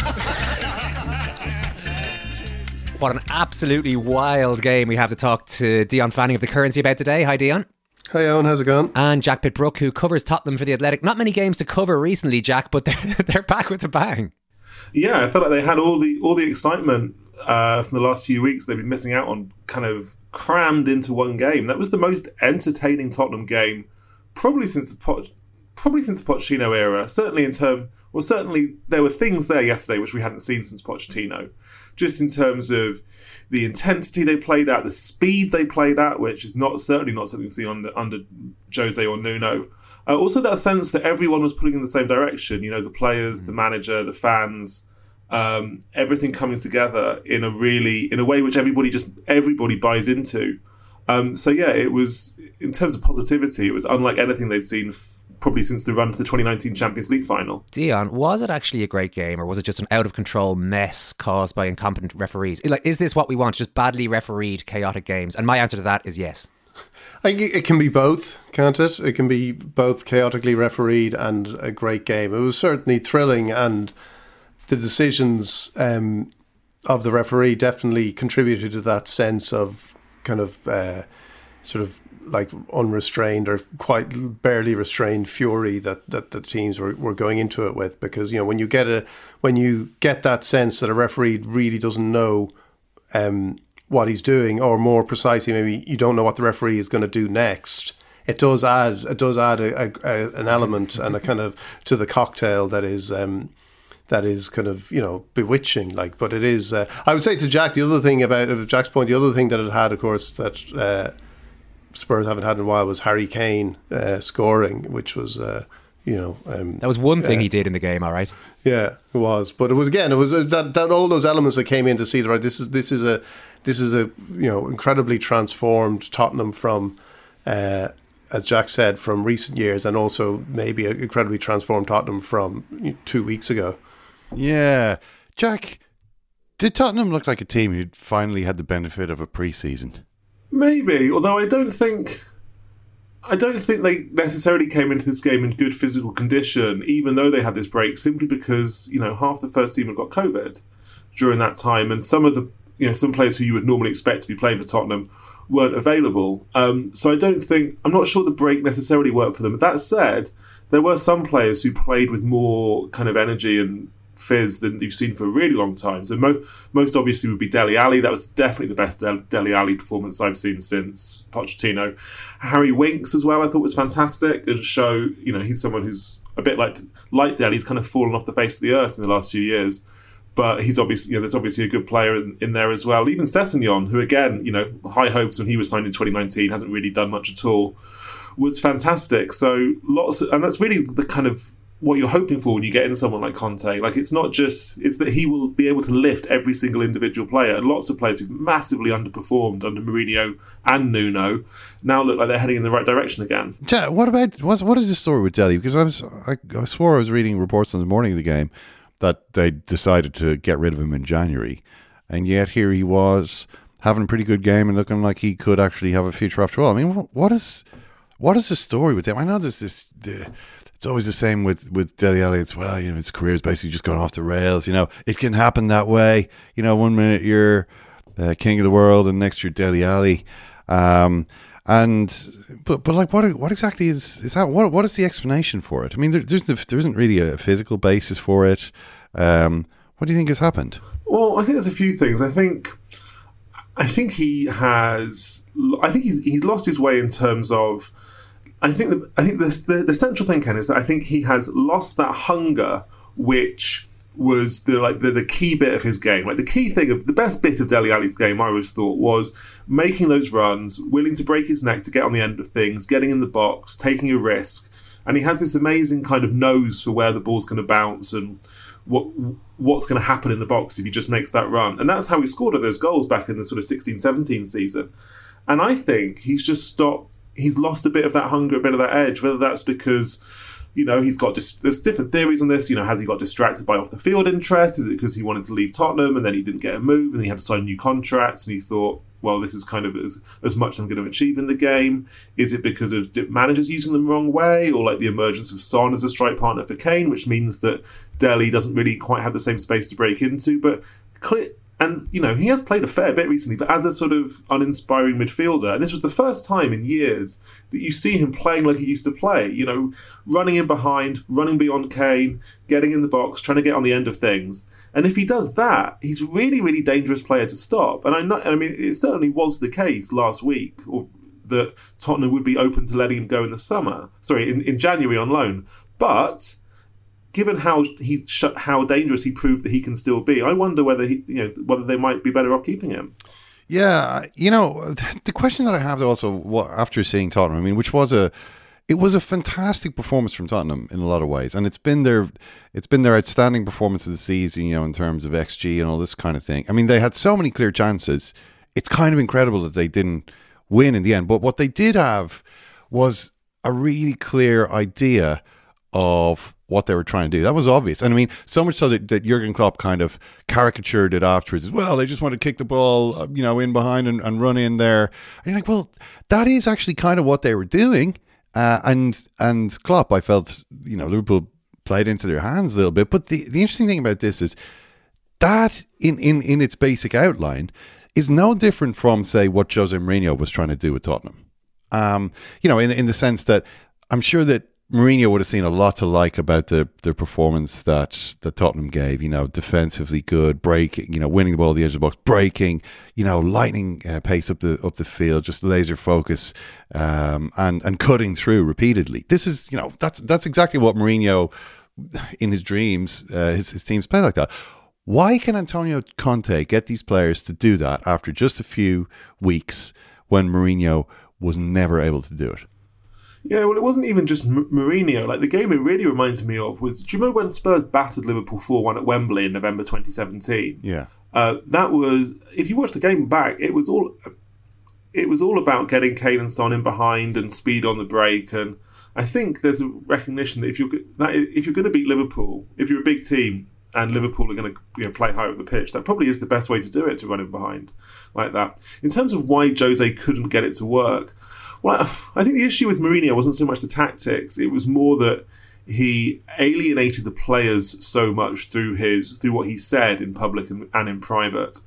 What an absolutely wild game we have to talk to Dion Fanning of The Currency about today. Hi, Dion. Hi, Owen. How's it going? And Jack Pitt-Brooke, who covers Tottenham for The Athletic. Not many games to cover recently, Jack, but they're, they're back with a bang. Yeah, I felt like they had all the all the excitement uh, from the last few weeks they've been missing out on kind of crammed into one game. That was the most entertaining Tottenham game probably since the Poch- probably since the Pochettino era. Certainly in term, well, certainly there were things there yesterday which we hadn't seen since Pochettino. Just in terms of the intensity they played at, the speed they played at, which is not certainly not something seen under, under Jose or Nuno. Uh, also that sense that everyone was pulling in the same direction. You know, the players, the manager, the fans, um, everything coming together in a really, in a way which everybody just, everybody buys into. Um, so yeah, it was, in terms of positivity, it was unlike anything they'd seen f- probably since the run to the twenty nineteen Champions League final. Dion, was it actually a great game, or was it just an out-of-control mess caused by incompetent referees? Like, is this what we want, just badly refereed, chaotic games? And my answer to that is yes. I think it can be both, can't it? It can be both chaotically refereed and a great game. It was certainly thrilling, and the decisions um, of the referee definitely contributed to that sense of kind of uh, sort of like unrestrained or quite barely restrained fury that, that the teams were, were going into it with. Because, you know, when you get a when you get that sense that a referee really doesn't know um, what he's doing, or more precisely, maybe you don't know what the referee is going to do next, it does add it does add a, a, a, an element and a kind of to the cocktail that is um, that is kind of, you know, bewitching. Like, but it is. Uh, I would say to Jack, the other thing about Jack's point, the other thing that it had, of course, that uh, Spurs haven't had in a while was Harry Kane uh, scoring, which was. Uh, You know, um, that was one thing uh, he did in the game. All right, yeah, it was. But it was again, it was uh, that, that all those elements that came in to see that. Right, this is this is a this is a you know incredibly transformed Tottenham from, uh, as Jack said, from recent years, and also maybe an incredibly transformed Tottenham from two weeks ago. Yeah, Jack, did Tottenham look like a team who'd finally had the benefit of a pre-season? Maybe, although I don't think. I don't think they necessarily came into this game in good physical condition, even though they had this break, simply because, you know, half the first team had got COVID during that time, and some of the, you know, some players who you would normally expect to be playing for Tottenham weren't available. Um, so I don't think, I'm not sure the break necessarily worked for them. But that said, there were some players who played with more kind of energy and fizz than you've seen for a really long time. So mo- most obviously would be Dele Alli. That was definitely the best Del- Dele Alli performance I've seen since Pochettino. Harry Winks as well, I thought was fantastic. And show, you know, he's someone who's a bit like like Dele. He's kind of fallen off the face of the earth in the last few years. But he's obviously, you know, there's obviously a good player in, in there as well. Even Sessegnon, who again, you know, high hopes when he was signed in twenty nineteen, hasn't really done much at all, was fantastic. So lots, of, and that's really the kind of what you're hoping for when you get in someone like Conte. Like, it's not just, it's that he will be able to lift every single individual player. And lots of players who've massively underperformed under Mourinho and Nuno now look like they're heading in the right direction again. Yeah, what about, what's, what is the story with Dele? Because I was, I, I swore I was reading reports on the morning of the game that they decided to get rid of him in January. And yet here he was having a pretty good game and looking like he could actually have a future after all. I mean, what is, what is the story with him? I know there's this... The, It's always the same with, with Dele Alli. It's, well, you know, his career's basically just gone off the rails. You know, it can happen that way. You know, one minute you're uh, king of the world and next you're Dele Alli. Um, and, but, but like, what what exactly is, is that? What what is the explanation for it? I mean, there, there's the, there isn't really a physical basis for it. Um, what do you think has happened? Well, I think there's a few things. I think, I think he has, I think he's, he's lost his way in terms of, I think the, I think this, the the central thing, Ken, is that I think he has lost that hunger, which was the like the, the key bit of his game. Like the key thing of the best bit of Dele Alli's game, I always thought, was making those runs, willing to break his neck to get on the end of things, getting in the box, taking a risk, and he has this amazing kind of nose for where the ball's going to bounce and what what's going to happen in the box if he just makes that run. And that's how he scored all those goals back in the sort of sixteen seventeen season. And I think he's just stopped. He's lost a bit of that hunger, a bit of that edge, whether that's because, you know, he's got, dis- there's different theories on this, you know, has he got distracted by off-the-field interest? Is it because he wanted to leave Tottenham and then he didn't get a move and he had to sign new contracts and he thought, well, this is kind of as, as much as I'm going to achieve in the game? Is it because of managers using them the wrong way, or like the emergence of Son as a strike partner for Kane, which means that Dele doesn't really quite have the same space to break into? But clear... And, you know, he has played a fair bit recently, but as a sort of uninspiring midfielder, and this was the first time in years that you see him playing like he used to play, you know, running in behind, running beyond Kane, getting in the box, trying to get on the end of things. And if he does that, he's a really, really dangerous player to stop. And I know, I mean, it certainly was the case last week, or that Tottenham would be open to letting him go in the summer, sorry, in, in January on loan. But given how he how dangerous he proved that he can still be, I wonder whether he, you know, whether they might be better off keeping him. Yeah, you know, the question that I have also, what, after seeing Tottenham, I mean, which was a, it was a fantastic performance from Tottenham in a lot of ways, and it's been their, it's been their outstanding performance of the season, you know, in terms of X G and all this kind of thing. I mean, they had so many clear chances. It's kind of incredible that they didn't win in the end, but what they did have was a really clear idea of what they were trying to do. That was obvious. And I mean, so much so that, that Jurgen Klopp kind of caricatured it afterwards as well. They just want to kick the ball, you know, in behind and, and run in there. And you're like, well, that is actually kind of what they were doing. Uh, and and Klopp, I felt, you know, Liverpool played into their hands a little bit. But the, the interesting thing about this is that in, in, in its basic outline is no different from, say, what Jose Mourinho was trying to do with Tottenham. Um, you know, in in the sense that I'm sure that Mourinho would have seen a lot to like about the the performance that that Tottenham gave. You know, defensively good, breaking, you know, winning the ball at the edge of the box, breaking, you know, lightning uh, pace up the up the field, just laser focus, um, and and cutting through repeatedly. This is, you know, that's that's exactly what Mourinho, in his dreams, uh, his his teams play like that. Why can Antonio Conte get these players to do that after just a few weeks when Mourinho was never able to do it? Yeah, well, it wasn't even just M- Mourinho. Like, the game it really reminds me of was, do you remember when Spurs battered Liverpool four one at Wembley in November twenty seventeen? Yeah. Uh, that was, if you watch the game back, it was all it was all about getting Kane and Son in behind and speed on the break. And I think there's a recognition that if you're that if you're going to beat Liverpool, if you're a big team and Liverpool are going to, you know, play high up the pitch, that probably is the best way to do it, to run in behind like that. In terms of why Jose couldn't get it to work, well, I think the issue with Mourinho wasn't so much the tactics. It was more that he alienated the players so much through his through what he said in public and, and in private.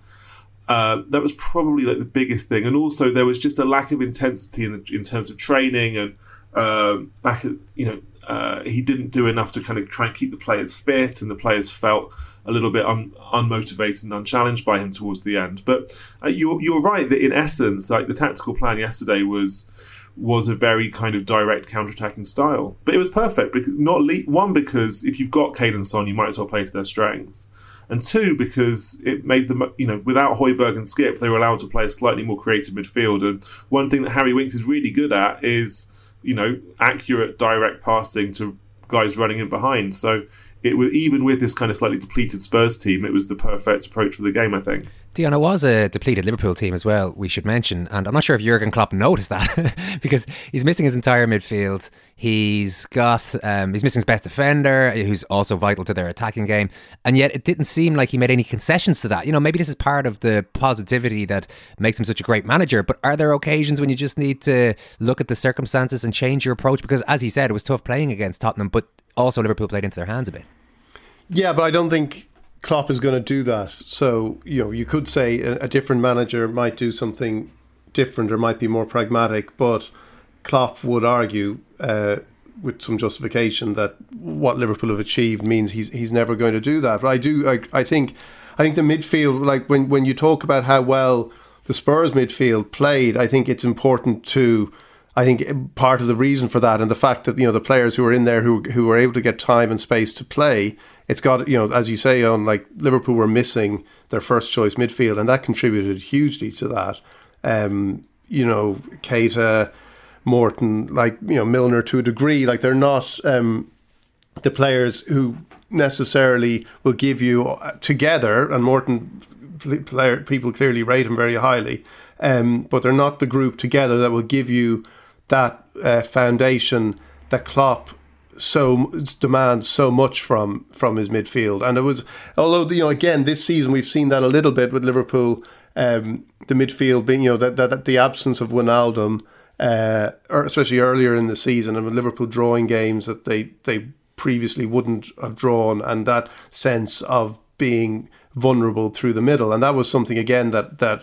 Uh, that was probably like the biggest thing. And also there was just a lack of intensity in, the, in terms of training, and uh, back at, you know, uh, he didn't do enough to kind of try and keep the players fit, and the players felt a little bit un, unmotivated and unchallenged by him towards the end. But uh, you're you're right that in essence, like, the tactical plan yesterday was was a very kind of direct counter-attacking style. But it was perfect, because not le- one, because if you've got Kane and Son, you might as well play to their strengths. And two, because it made them, you know, without Højbjerg and Skip, they were allowed to play a slightly more creative midfield. And one thing that Harry Winks is really good at is, you know, accurate, direct passing to guys running in behind. So it was, even with this kind of slightly depleted Spurs team, it was the perfect approach for the game, I think. Dion, it was a depleted Liverpool team as well, we should mention. And I'm not sure if Jurgen Klopp noticed that because he's missing his entire midfield. He's got, um, he's missing his best defender, who's also vital to their attacking game. And yet it didn't seem like he made any concessions to that. You know, maybe this is part of the positivity that makes him such a great manager. But are there occasions when you just need to look at the circumstances and change your approach? Because, as he said, it was tough playing against Tottenham, but also Liverpool played into their hands a bit. Yeah, but I don't think Klopp is going to do that. So, you know, you could say a, a different manager might do something different or might be more pragmatic, but Klopp would argue uh, with some justification that what Liverpool have achieved means he's he's never going to do that. But I do, I, I think, I think the midfield, like when when you talk about how well the Spurs midfield played, I think it's important to. I think part of the reason for that, and the fact that, you know, the players who are in there who who were able to get time and space to play, it's got, you know, as you say, on like Liverpool were missing their first choice midfield, and that contributed hugely to that. Um, you know, Keita, Morton, like, you know, Milner to a degree, like they're not um, the players who necessarily will give you together, and Morton, player, people clearly rate him very highly, um, but they're not the group together that will give you that uh, foundation that Klopp so demands so much from from his midfield. And it was, although, you know, again, this season we've seen that a little bit with Liverpool, um, the midfield being, you know, that, that the absence of Wijnaldum, uh, or especially earlier in the season, and with Liverpool drawing games that they they previously wouldn't have drawn, and that sense of being vulnerable through the middle, and that was something again that that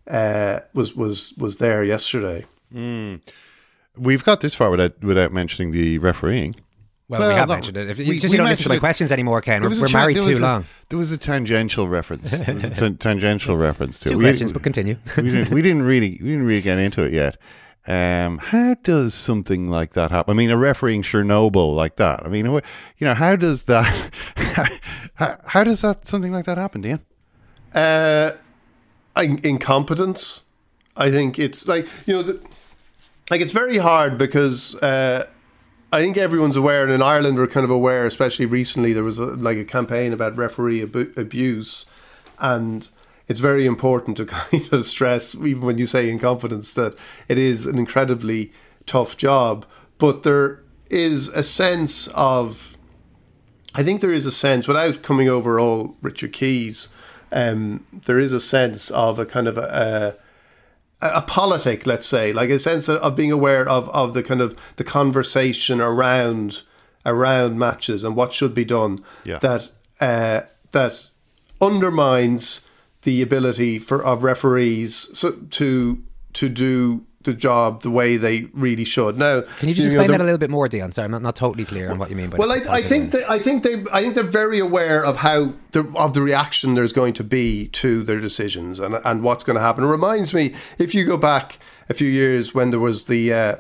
uh, was was was there yesterday. Mm. We've got this far without without mentioning the refereeing. Well, well we have no, mentioned it. If you, we, just we you don't listen to my it. questions anymore, Ken. We're, we're married too a, long. There was a tangential reference. There was a t- tangential reference to Two it. questions, we, but continue. we, didn't, we didn't really we didn't really get into it yet. Um, how does something like that happen? I mean, a refereeing Chernobyl like that. I mean, you know, how does that? how, how does that something like that happen, Dan? Uh, incompetence. I think it's like, you know. The, Like, it's very hard because uh, I think everyone's aware, and in Ireland we're kind of aware, especially recently, there was a, like a campaign about referee abu- abuse, and it's very important to kind of stress, even when you say incompetence, that it is an incredibly tough job. But there is a sense of, I think there is a sense, without coming over all Richard Keys, um, there is a sense of a kind of a, a a politic, let's say, like a sense of being aware of, of the kind of the conversation around around matches and what should be done, yeah. that uh, that undermines the ability for of referees so, to to do the job the way they really should. Now, can you just you explain know, that a little bit more, Dion? Sorry, I'm not, not totally clear on what you mean by well, that. Well, I, I think that, I think they I think they're very aware of how the, of the reaction there's going to be to their decisions and and what's going to happen. It reminds me, if you go back a few years when there was the uh,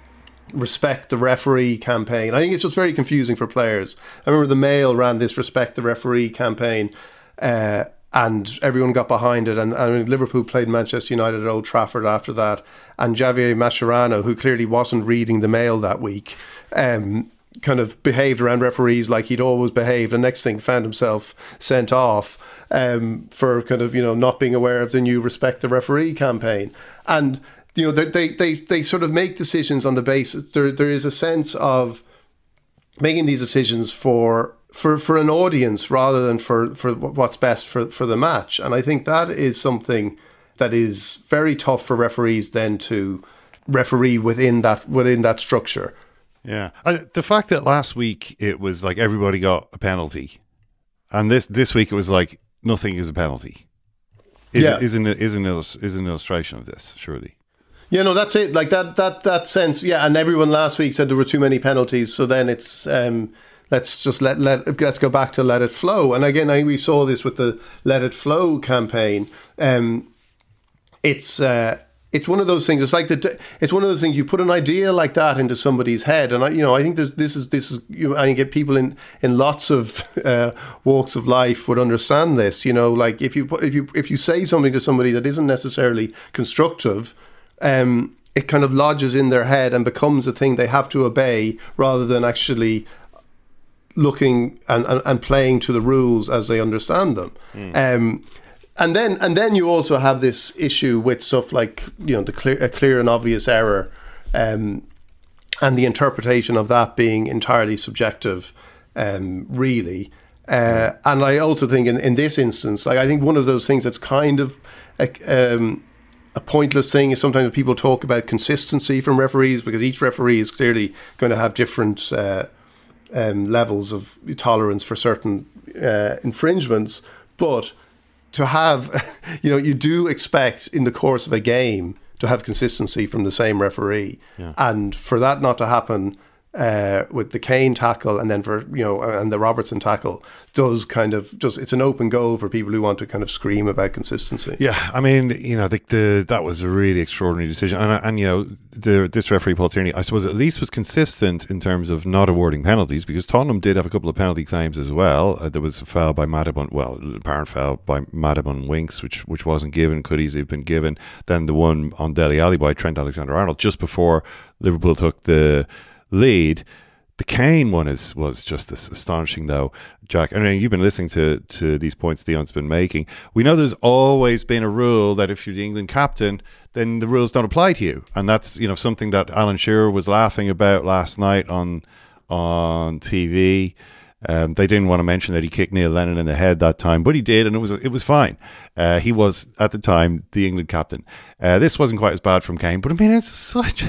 Respect the Referee campaign. I think it's just very confusing for players. I remember the Mail ran this Respect the Referee campaign. Uh, And everyone got behind it. And, and Liverpool played Manchester United at Old Trafford after that. And Javier Mascherano, who clearly wasn't reading the Mail that week, um, kind of behaved around referees like he'd always behaved. And next thing, found himself sent off um, for kind of, you know, not being aware of the new Respect the Referee campaign. And, you know, they they they sort of make decisions on the basis. There there is a sense of making these decisions for. For, for an audience rather than for, for what's best for, for the match. And I think that is something that is very tough for referees then to referee within that within that structure. Yeah. I, the fact that last week it was like everybody got a penalty and this, this week it was like nothing is a penalty is, yeah. is, an, is, an, is an illustration of this, surely. Yeah, no, that's it. Like that that that sense, yeah, and everyone last week said there were too many penalties, so then it's... Um, Let's just let let let's go back to Let It Flow. And again, I, we saw this with the Let It Flow campaign. Um, it's uh, it's one of those things. It's like the it's one of those things. You put an idea like that into somebody's head, and I, you know, I think there's this is this is. You know, I think people in in lots of uh, walks of life would understand this. You know, like if you put, if you if you say something to somebody that isn't necessarily constructive. Um, it kind of lodges in their head and becomes a thing they have to obey rather than actually looking and, and, and playing to the rules as they understand them. Mm. Um, and then and then you also have this issue with stuff like, you know, the clear, a clear and obvious error um, and the interpretation of that being entirely subjective, um, really. Uh, and I also think in, in this instance, like I think one of those things that's kind of a, um, a pointless thing is sometimes people talk about consistency from referees because each referee is clearly going to have different uh, Um, levels of tolerance for certain uh, infringements, but to have, you know, you do expect in the course of a game to have consistency from the same referee, yeah. and for that not to happen uh, with the Kane tackle and then for, you know, and the Robertson tackle does kind of just, it's an open goal for people who want to kind of scream about consistency. Yeah, I mean, you know, the, the that was a really extraordinary decision, and, and you know, the, this referee Paul Tierney, I suppose, at least was consistent in terms of not awarding penalties because Tottenham did have a couple of penalty claims as well. Uh, there was a foul by Madibon, well, apparent foul by Madibon Winks, which which wasn't given, could easily have been given. Then the one on Dele Alli by Trent Alexander-Arnold just before Liverpool took the lead. The Kane one is was just astonishing, though, Jack. I mean, you've been listening to, to these points Dion's been making. We know there's always been a rule that if you're the England captain, then the rules don't apply to you, and that's, you know, something that Alan Shearer was laughing about last night on on T V. Um, they didn't want to mention that he kicked Neil Lennon in the head that time, but he did, and it was it was fine. Uh, he was at the time the England captain. Uh, this wasn't quite as bad from Kane, but I mean, it's such.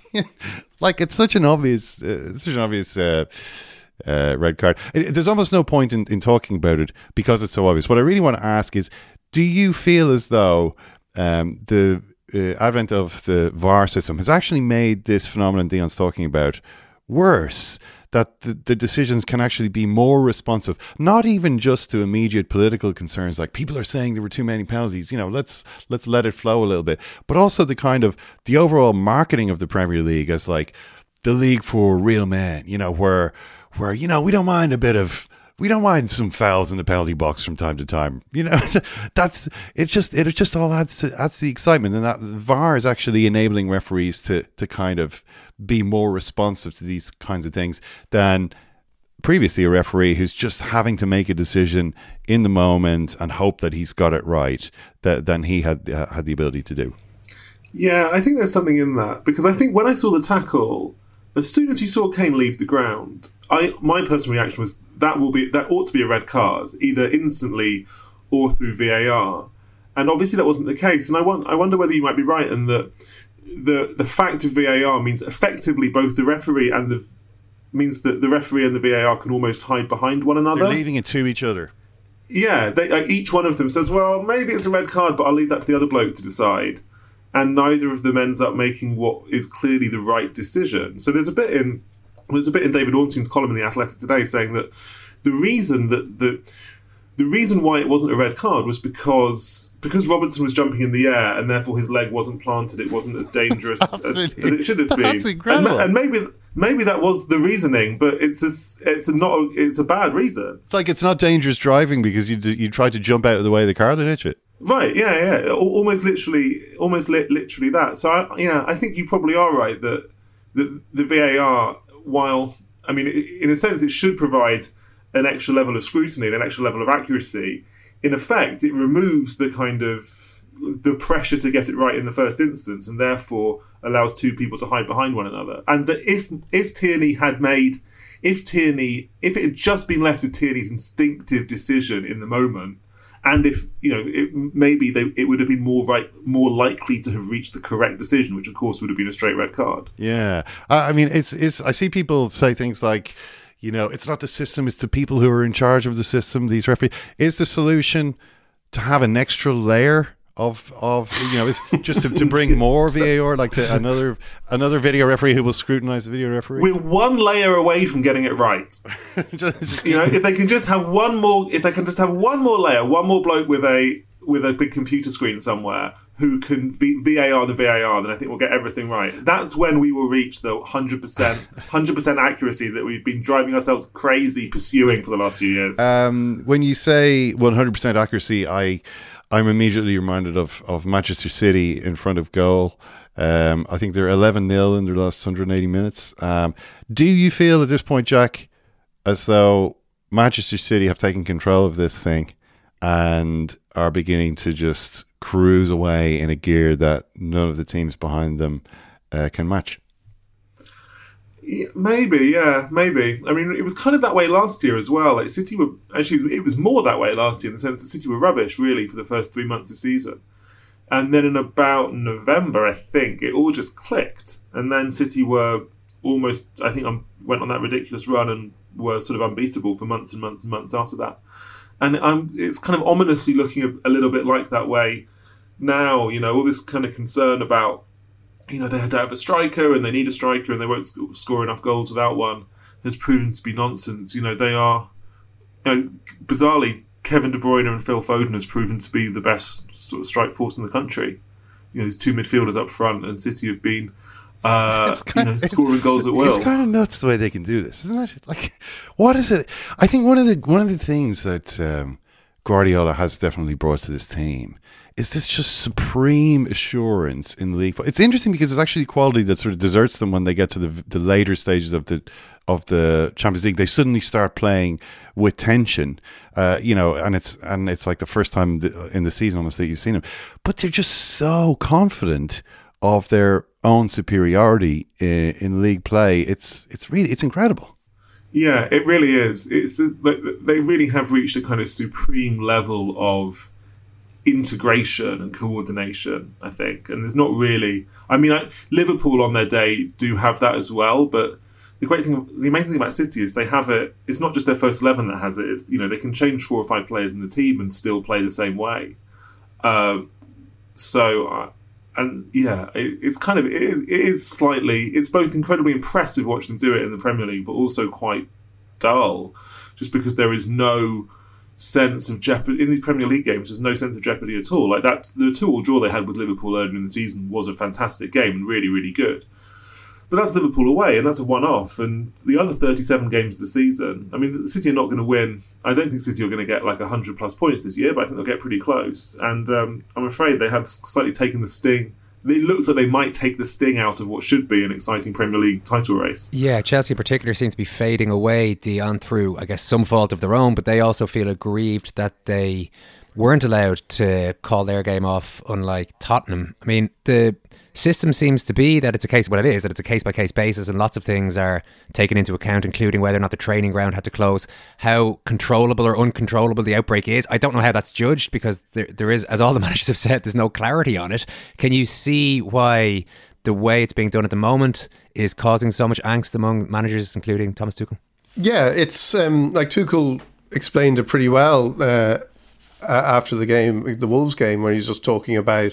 Like it's such an obvious, uh, such an obvious uh, uh, red card. It, there's almost no point in, in talking about it because it's so obvious. What I really want to ask is, do you feel as though um, the uh, advent of the V A R system has actually made this phenomenon Dion's talking about worse? That the, the decisions can actually be more responsive, not even just to immediate political concerns, like people are saying there were too many penalties, you know, let's let's let it flow a little bit, but also the kind of the overall marketing of the Premier League as like the league for real men, you know, where where you know we don't mind a bit of we don't mind some fouls in the penalty box from time to time, you know. That's it. Just it just all adds to, adds to the excitement, and that V A R is actually enabling referees to to kind of be more responsive to these kinds of things than previously a referee who's just having to make a decision in the moment and hope that he's got it right, that than he had uh, had the ability to do. Yeah, I think there's something in that, because I think when I saw the tackle, as soon as you saw Kane leave the ground, I my personal reaction was that will be that ought to be a red card, either instantly or through V A R. And obviously that wasn't the case. And I want I wonder whether you might be right in that the the fact of V A R means effectively both the referee and the means that the referee and the V A R can almost hide behind one another. They're leaving it to each other. Yeah, they, like, each one of them says, well, maybe it's a red card, but I'll leave that to the other bloke to decide. and neither of them ends up making what is clearly the right decision. So there's a bit in there's a bit in David Ornstein's column in The Athletic today saying that the reason that the the reason why it wasn't a red card was because because Robertson was jumping in the air and therefore his leg wasn't planted. It wasn't as dangerous as, as it should have been. That's incredible. And, and maybe maybe that was the reasoning, but it's a, it's a not a, it's a bad reason. It's like it's not dangerous driving because you you tried to jump out of the way of the car that hit you. Right? Yeah, yeah. Al- Almost literally, almost li- literally that. So I, yeah, I think you probably are right that the the V A R, while I mean, in a sense, it should provide an extra level of scrutiny and an extra level of accuracy. In effect, it removes the kind of the pressure to get it right in the first instance, and therefore allows two people to hide behind one another. And that if if Tierney had made, if Tierney, if it had just been left to Tierney's instinctive decision in the moment, and if you know, it, maybe they, it would have been more right, more likely to have reached the correct decision, which of course would have been a straight red card. Yeah, I I mean, it's it's. I see people say things like, you know, it's not the system, it's the people who are in charge of the system, these referees. Is the solution to have an extra layer of, of you know, just to, to bring more V A R, like to another another video referee who will scrutinise the video referee? We're one layer away from getting it right. just, you know, if they can just have one more, if they can just have one more layer, one more bloke with a with a big computer screen somewhere who can v- VAR the V A R, then I think we'll get everything right. That's when we will reach the one hundred percent one hundred percent accuracy that we've been driving ourselves crazy pursuing for the last few years. Um, when you say one hundred percent accuracy, I, I'm immediately reminded of, of Manchester City in front of goal. Um, I think they're eleven nil in their last one hundred eighty minutes. Um, do you feel at this point, Jack, as though Manchester City have taken control of this thing and are beginning to just cruise away in a gear that none of the teams behind them uh, can match? Yeah, maybe, yeah, maybe. I mean, it was kind of that way last year as well. Like City were actually, it was more that way last year in the sense that City were rubbish really for the first three months of the season, and then in about November, I think it all just clicked, and then City were almost, I think, um, went on that ridiculous run and were sort of unbeatable for months and months and months after that. And I'm, it's kind of ominously looking a, a little bit like that way now. You know, all this kind of concern about, you know, they had to have a striker and they need a striker and they won't sc- score enough goals without one has proven to be nonsense. You know, they are, you know, bizarrely, Kevin De Bruyne and Phil Foden has proven to be the best sort of strike force in the country. You know, these two midfielders up front, and City have been Uh, you know, scoring goals at will. It's kind of nuts the way they can do this, isn't it? Like, what is it? I think one of the one of the things that um, Guardiola has definitely brought to this team is this just supreme assurance in the league. It's interesting because it's actually quality that sort of deserts them when they get to the the later stages of the of the Champions League. They suddenly start playing with tension, uh, you know, and it's and it's like the first time in the season almost that you've seen them. But they're just so confident of their own superiority in, in league play. It's it's really it's incredible. Yeah, it really is. It's like they really have reached a kind of supreme level of integration and coordination, I think. And there's not really. I mean, I, Liverpool on their day do have that as well, but the great thing, the amazing thing about City is they have it. It's not just their first eleven that has it. It's, you know, they can change four or five players in the team and still play the same way. Um, so. Uh, And yeah, it, it's kind of, it is, it is slightly, it's both incredibly impressive watching them do it in the Premier League, but also quite dull, just because there is no sense of jeopardy. In the Premier League games, there's no sense of jeopardy at all. Like that, the two-all draw they had with Liverpool earlier in the season was a fantastic game and really, really good. But that's Liverpool away, and that's a one-off. And the other thirty-seven games of the season, I mean, City are not going to win. I don't think City are going to get like one hundred plus points this year, but I think they'll get pretty close. And um, I'm afraid they have slightly taken the sting. It looks like they might take the sting out of what should be an exciting Premier League title race. Yeah, Chelsea in particular seem to be fading away, Dion, through, I guess, some fault of their own, but they also feel aggrieved that they weren't allowed to call their game off, unlike Tottenham. I mean, the system seems to be that it's a case, well, it is, that it's a case-by-case basis, and lots of things are taken into account, including whether or not the training ground had to close, how controllable or uncontrollable the outbreak is. I don't know how that's judged, because there, there is, as all the managers have said, there's no clarity on it. Can you see why the way it's being done at the moment is causing so much angst among managers, including Thomas Tuchel? Yeah, it's um, like Tuchel explained it pretty well uh, after the game, the Wolves game, where he's just talking about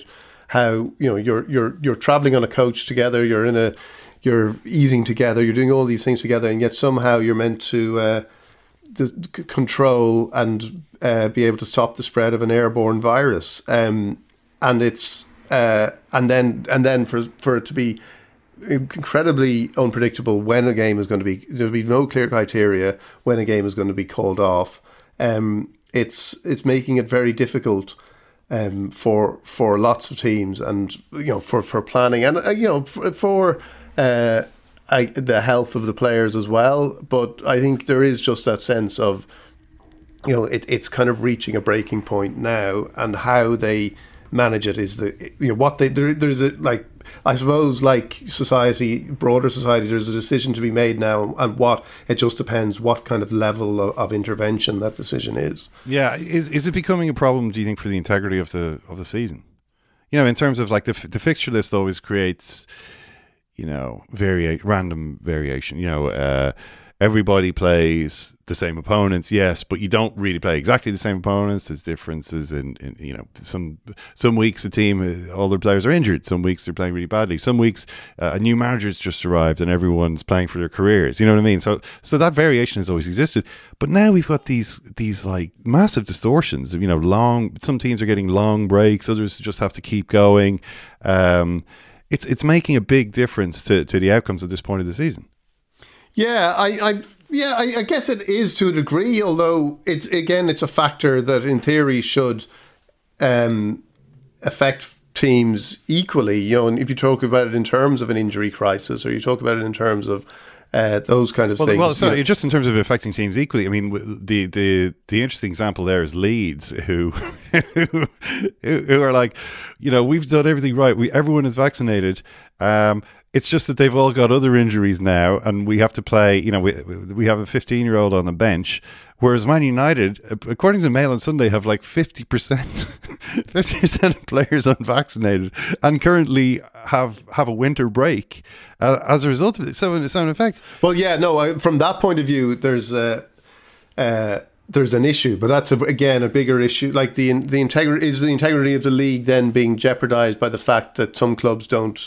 how you know you're you're you're traveling on a coach together, you're in a you're eating together, you're doing all these things together, and yet somehow you're meant to uh, d- control and uh, be able to stop the spread of an airborne virus. Um, and it's uh, and then and then for for it to be incredibly unpredictable when a game is going to be, there'll be no clear criteria when a game is going to be called off. Um, it's it's making it very difficult um, for for lots of teams, and you know for, for planning, and uh, you know for, for uh, I, the health of the players as well. But I think there is just that sense of you know it, it's kind of reaching a breaking point now, and how they manage it is the you know what they there, there's a like I suppose like society, broader society, there's a decision to be made now, and what it just depends what kind of level of, of intervention that decision is. Yeah, is is it becoming a problem, do you think, for the integrity of the of the season? You know, in terms of like the the fixture list always creates, you know, varia- random variation. You know, uh, everybody plays the same opponents, yes, but you don't really play exactly the same opponents. There's differences in, in you know, some some weeks a team, all their players are injured. Some weeks they're playing really badly. Some weeks uh, a new manager's just arrived and everyone's playing for their careers. You know what I mean? So so that variation has always existed. But now we've got these these like massive distortions. You know, long. Some teams are getting long breaks. Others just have to keep going. Um, it's it's making a big difference to to the outcomes at this point of the season. Yeah, I, I yeah, I, I guess it is to a degree. Although it's again, it's a factor that in theory should um, affect teams equally. You know, and if you talk about it in terms of an injury crisis, or you talk about it in terms of uh, those kind of well, things. Well, sorry, you know. Just in terms of affecting teams equally. I mean, the the the interesting example there is Leeds, who who, who are like, you know, we've done everything right. We everyone is vaccinated. Um, It's just that they've all got other injuries now, and we have to play, you know, we we have a fifteen-year-old on a bench, whereas Man United, according to Mail on Sunday, have like fifty percent fifty percent of players unvaccinated and currently have, have a winter break uh, as a result of it. So, so in effect... Well, yeah, no, I, from that point of view, there's a... Uh, there's an issue, but that's a, again a bigger issue. Like the the integrity is the integrity of the league then being jeopardized by the fact that some clubs don't...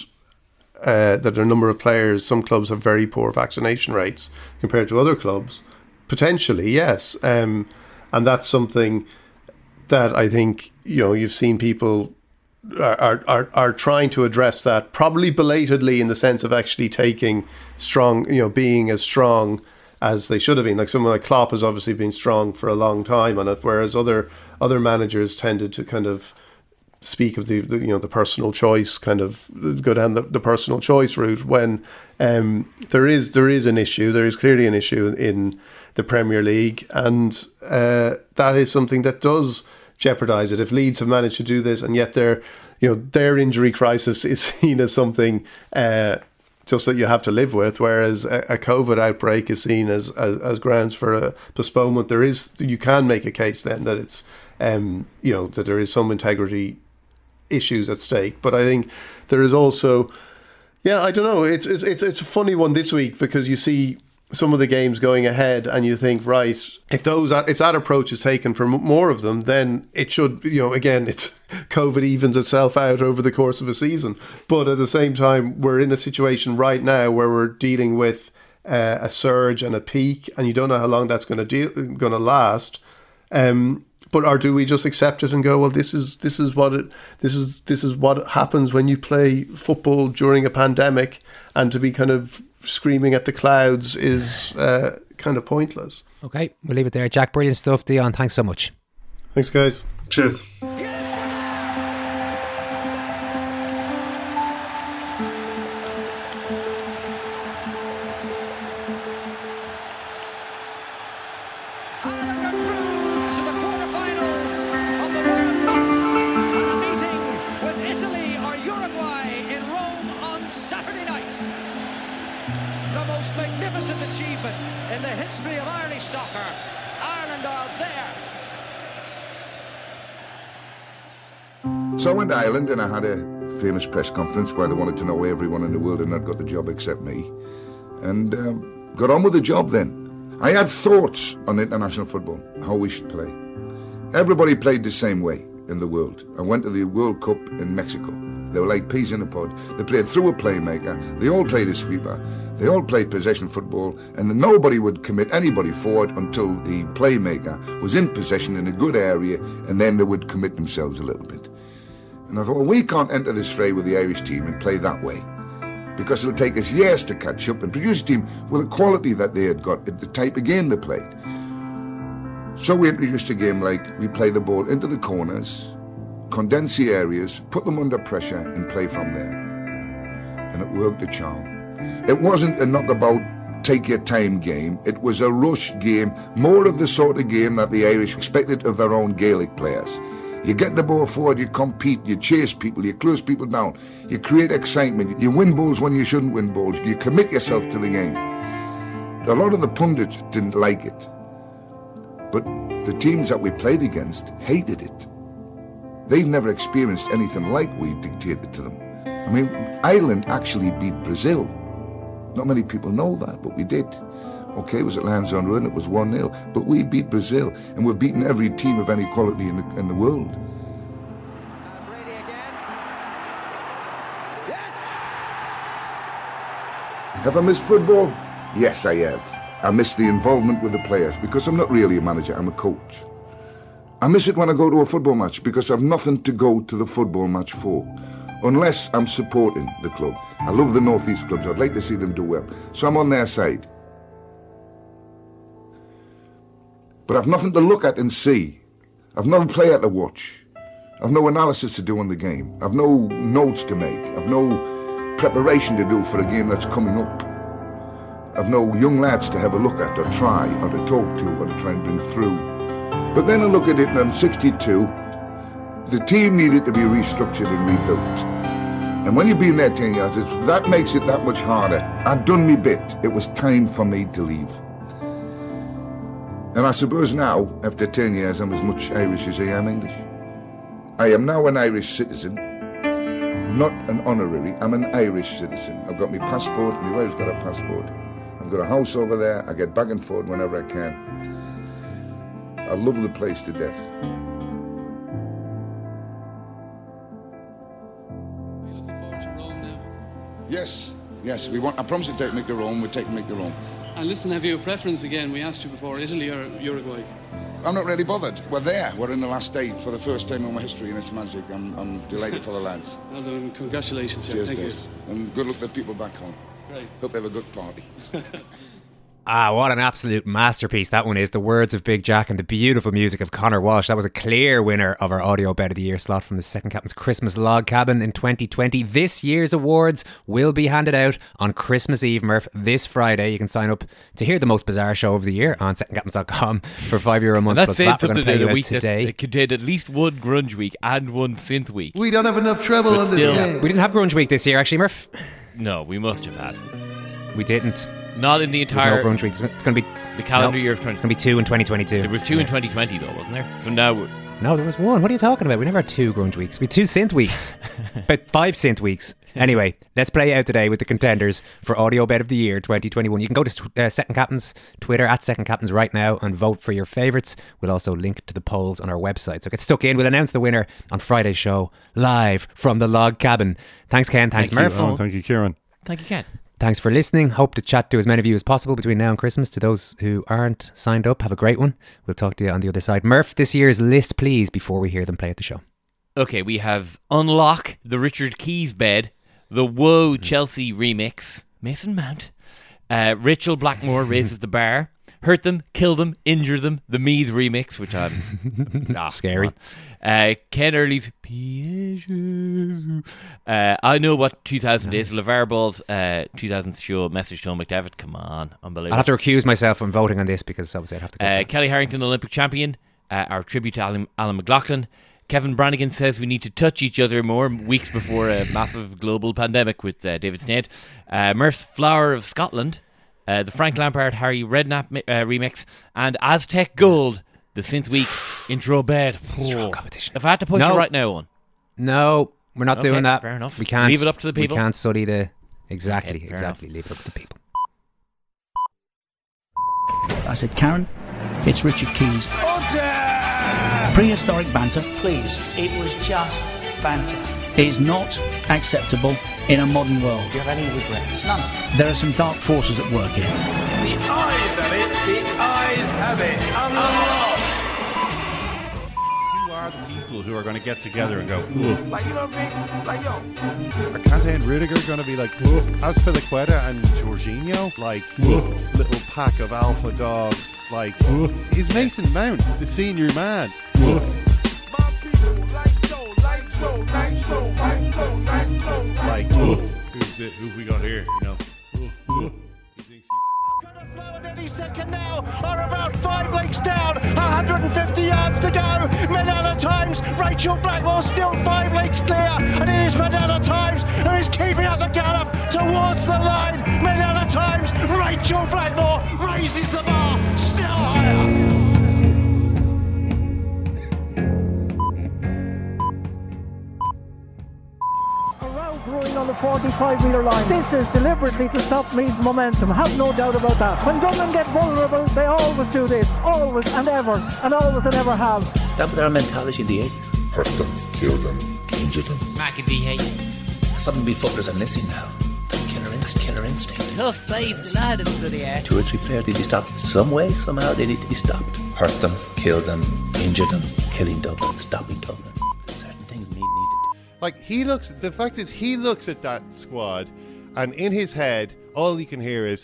Uh, that there are a number of players, some clubs have very poor vaccination rates compared to other clubs. Potentially, yes. Um, and that's something that I think, you know, you've seen people are, are, are trying to address that, probably belatedly in the sense of actually taking strong, you know, being as strong as they should have been. Like someone like Klopp has obviously been strong for a long time on it, whereas other other managers tended to kind of speak of the, the you know the personal choice, kind of go down the, the personal choice route when um, there is there is an issue. There is clearly an issue in the Premier League, and uh, that is something that does jeopardise it. If Leeds have managed to do this, and yet their you know their injury crisis is seen as something uh, just that you have to live with, whereas a, a COVID outbreak is seen as, as as grounds for a postponement. There is you can make a case then that it's um, you know that there is some integrity issues at stake. But I think there is also, yeah, I don't know. It's it's it's it's a funny one this week because you see some of the games going ahead, and you think, right, if those if that approach is taken for more of them, then it should, you know, again, it's COVID evens itself out over the course of a season. But at the same time, we're in a situation right now where we're dealing with uh, a surge and a peak, and you don't know how long that's going to deal going to last. Um, But or do we just accept it and go, well, this is this is what it this is this is what happens when you play football during a pandemic, and to be kind of screaming at the clouds is uh, kind of pointless. Okay, we'll leave it there. Jack, brilliant stuff. Dion, thanks so much. Thanks, guys. Cheers. So I went to Ireland and I had a famous press conference where they wanted to know everyone in the world had not got the job except me. And um, got on with the job then. I had thoughts on international football, how we should play. Everybody played the same way. in the world. I went to the World Cup in Mexico. They were like peas in a pod. They played through a playmaker. They all played a sweeper. They all played possession football, and then nobody would commit anybody forward until the playmaker was in possession in a good area, and then they would commit themselves a little bit. And I thought, well, we can't enter this fray with the Irish team and play that way, because it'll take us years to catch up and produce a team with the quality that they had got, the type of game they played. So we introduced a game like we play the ball into the corners, condense the areas, put them under pressure, and play from there. And it worked a charm. It wasn't a knockabout, take your time game. It was a rush game, more of the sort of game that the Irish expected of their own Gaelic players. You get the ball forward, you compete, you chase people, you close people down, you create excitement, you win balls when you shouldn't win balls, you commit yourself to the game. A lot of the pundits didn't like it, but the teams that we played against hated it. They'd never experienced anything like we dictated to them. I mean, Ireland actually beat Brazil. Not many people know that, but we did. Okay, it was at Lansdowne Road and it was one nil, but we beat Brazil, and we've beaten every team of any quality in the, in the world. Brady again. Yes! Have I missed football? Yes, I have. I miss the involvement with the players, because I'm not really a manager, I'm a coach. I miss it when I go to a football match, because I've nothing to go to the football match for, unless I'm supporting the club. I love the North East clubs, I'd like to see them do well, so I'm on their side. But I've nothing to look at and see. I've no player to watch. I've no analysis to do on the game. I've no notes to make. I've no preparation to do for a game that's coming up. I've no young lads to have a look at or try or to talk to or to try and bring through. But then I look at it and I'm sixty-two. The team needed to be restructured and rebuilt. And when you've been there ten years, it's, that makes it that much harder. I'd done me bit. It was time for me to leave. And I suppose now, after ten years, I'm as much Irish as I am English. I am now an Irish citizen, not an honorary. I'm an Irish citizen. I've got my passport, my wife's got a passport. I've got a house over there. I get back and forth whenever I can. I love the place to death. Are you looking forward to Rome now? Yes, yes. We want. I promise to take Mick to Rome. We'll take Mick to Rome. And listen, have you a preference again? We asked you before, Italy or Uruguay? I'm not really bothered. We're there. We're in the last eight for the first time in my history, and it's magic. I'm, I'm delighted for the lads. Well done. Congratulations, sir. Cheers, Thank Des. you. And good luck to the people back home. Right. Hope they have a good party. Ah, what an absolute masterpiece that one is. The words of Big Jack and the beautiful music of Conor Walsh. That was a clear winner of our Audio Bed of the Year slot from the Second Captain's Christmas Log Cabin in twenty twenty. This year's awards will be handed out on Christmas Eve, Murph, this Friday. You can sign up to hear the most bizarre show of the year on second captains dot com for five euro a month. That's saying something in a week today. It contained at least one grunge week and one synth week. We don't have enough treble But on still, this game. We didn't have grunge week this year, actually, Murph. No, we must have had. We didn't. Not in the entire... There's no grunge week. It's going to be... The calendar no, year of twenty. It's going to be two in twenty twenty-two. There was two yeah. in twenty twenty though, wasn't there? So now... We're... No, there was one. What are you talking about? We never had two grunge weeks. We had two synth weeks. About five synth weeks. Anyway, let's play out today with the contenders for Audio Bed of the Year twenty twenty-one. You can go to uh, Second Captain's Twitter, at Second Captain's right now, and vote for your favourites. We'll also link to the polls on our website. So get stuck in. We'll announce the winner on Friday's show, live from the Log Cabin. Thanks, Ken. Thanks, Thank Murph. You. Oh, thank you, Kieran. Thank you, Ken. Thanks for listening. Hope to chat to as many of you as possible between now and Christmas. To those who aren't signed up, have a great one. We'll talk to you on the other side. Murph, this year's list, please, before we hear them play at the show. Okay, we have Unlock, the Richard Keys Bed, the Whoa Chelsea remix, Mason Mount, uh, Rachel Blackmore Raises the Bar, Hurt Them, Kill Them, Injure Them, the Meath remix, which I'm... ah, Scary. Uh, Ken Early's Piège. Uh, I Know What two thousand Is, LeVar Ball's uh, two thousand show, Message to McDavid. Come on, unbelievable. I'll have to recuse myself from voting on this because obviously I'd have to go uh, for Kelly Harrington, Olympic champion, uh, our tribute to Alan, Alan McLaughlin. Kevin Brannigan says we need to touch each other more weeks before a massive global pandemic with uh, David Sneyd. Uh, Murph's Flower of Scotland, uh, the Frank Lampard Harry Redknapp uh, remix, and Aztec Gold, the Synth Week intro bed. Strong competition. If I had to push no. you right now on. No, we're not Okay, doing that. fair enough. We can't Leave it up to the people. We can't study the exactly, Okay, fair exactly. enough. Leave it up to the people. I said, Karen, it's Richard Keys. Order! Prehistoric banter. Please, it was just banter. Is not acceptable in a modern world. Do you have any regrets? None. There are some dark forces at work here. The eyes have it, the eyes have it. Unlock! Who are the people who are going to get together and go, ugh? Like, you know what I mean? Like, yo. Are Kante and Rudiger going to be like, ugh? Azpilicueta and Jorginho? Like, ugh? Little pack of alpha dogs. Like, ugh? Is Mason Mount the senior man? Ugh. Like, oh, who's it? Who have we got here? You know, oh, oh. He thinks he's. Gonna flow at any second now. Are about five legs down. one hundred fifty yards to go. Medalla Times. Rachel Blackmore still five legs clear, and it is Medalla Times who is keeping up the gallop towards the line. Medalla Times. Rachel Blackmore raises the bar still higher. Growing on the forty-five metre line. This is deliberately to stop Meath's momentum. Have no doubt about that. When Dublin get vulnerable, they always do this. Always and ever. And always and ever have. That was our mentality in the eighties. Hurt them, kill them, injure them. McAdee hate. Something we footballers are missing now. The killer instinct. Killer instinct. Tough fight, the lad is bloody air. Two or three players need to be stopped. Some way, somehow, they need to be stopped. Hurt them, kill them, injure them. Killing Dublin, stopping Dublin. Like, he looks, the fact is, he looks at that squad, and in his head, all he can hear is,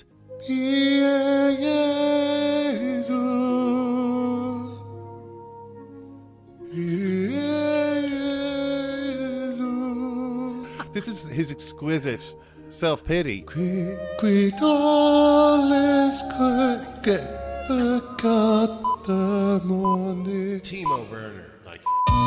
this is his exquisite self-pity. Timo Werner, like...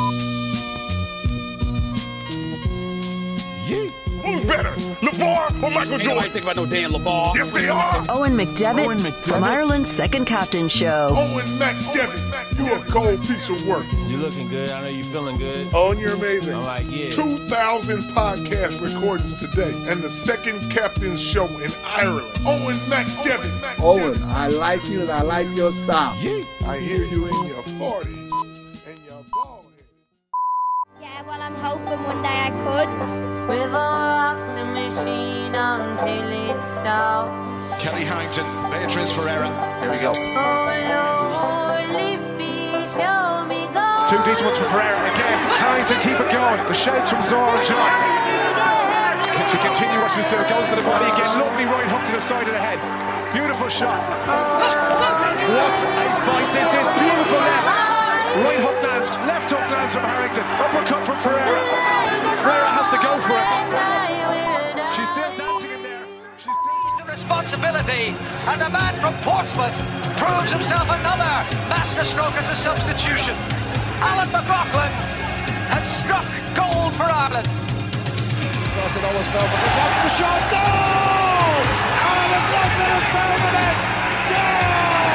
Who's better, LeVar or Michael Jordan? Ain't think about no damn LeVar. Yes, they are. Owen McDevitt, Owen McDevitt from Ireland's Second Captain Show. Owen McDevitt, you a cold piece of work. You looking good. I know you feeling good. Oh, and you're amazing. I'm like, yeah. two thousand podcast recordings today, and the Second Captain Show in Ireland. Owen McDevitt. Owen, I like you and I like your style. Yeah. I hear you in your forties and your bald head. Yeah, well, I'm hoping one day I could. We've all rocked the machine until it stops. Kelly Harrington, Beatriz Ferreira. Here we go. Oh, Lord, lift me, show me God. Two decent ones from Ferreira again. Harrington, keep it going. The shades from Zora and John. Can she continue what she was doing? Goes to the body again. Lovely right hook to the side of the head. Beautiful shot. What a fight this is. Beautiful left. Right hook lands, left hook lands from Harrington, uppercut from Ferreira. Ferreira has to go for it. She's still dancing in there. She's still the responsibility, and the man from Portsmouth proves himself another master stroke as a substitution. Alan McLaughlin has struck gold for Ireland. Cross it almost fell, but the shot, no! Alan McLaughlin has found the net. No!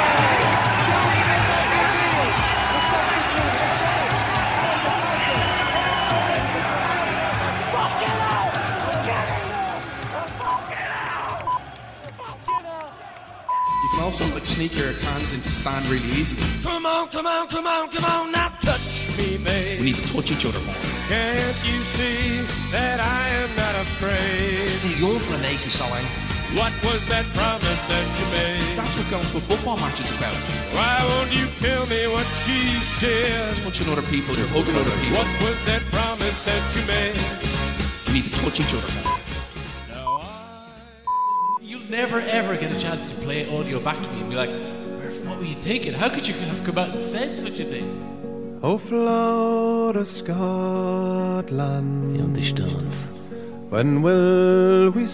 Also, like, sneak your hands into the stand really easily. Come on, come on, come on, come on, now touch me, babe. We need to touch each other more. Can't you see that I am not afraid? You're for a mate who's so angry. What was that promise that you made? That's what going to a football match is about. Why won't you tell me what she said? Touching other people, you're hugging other people. What was that promise that you made? We need to touch each other more. Never ever get a chance to play audio back to me and be like, what were you thinking? How could you have come out and said such a thing? Oh, Florida, Scotland. You understand? When will we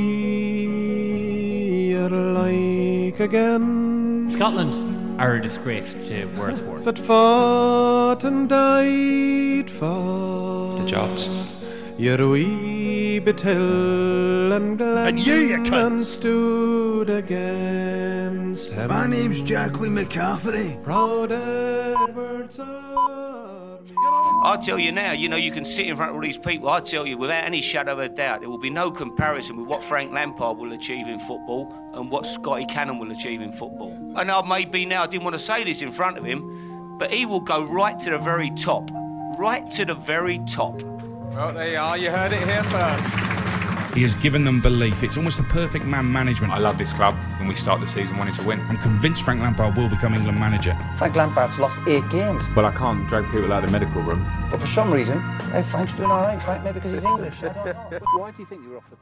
see your like again? Scotland are a disgrace to Wordsworth. That fought and died for the jobs. Your wee Betill and Glen and, you, and stood against him. My name's Jacqueline McCafferty. Proud Edward's army. I tell you now, you know, you can sit in front of all these people. I tell you, without any shadow of a doubt, there will be no comparison with what Frank Lampard will achieve in football and what Scotty Cannon will achieve in football. And I may be now, I didn't want to say this in front of him, but he will go right to the very top. Right to the very top. Well, there you are. You heard it here first. He has given them belief. It's almost a perfect man management. I love this club and we start the season wanting to win. I'm convinced Frank Lampard will become England manager. Frank Lampard's lost eight games. Well, I can't drag people out of the medical room. But for some reason, hey, Frank's doing all right. Frank, maybe because he's English. I don't know. Why do you think you were off the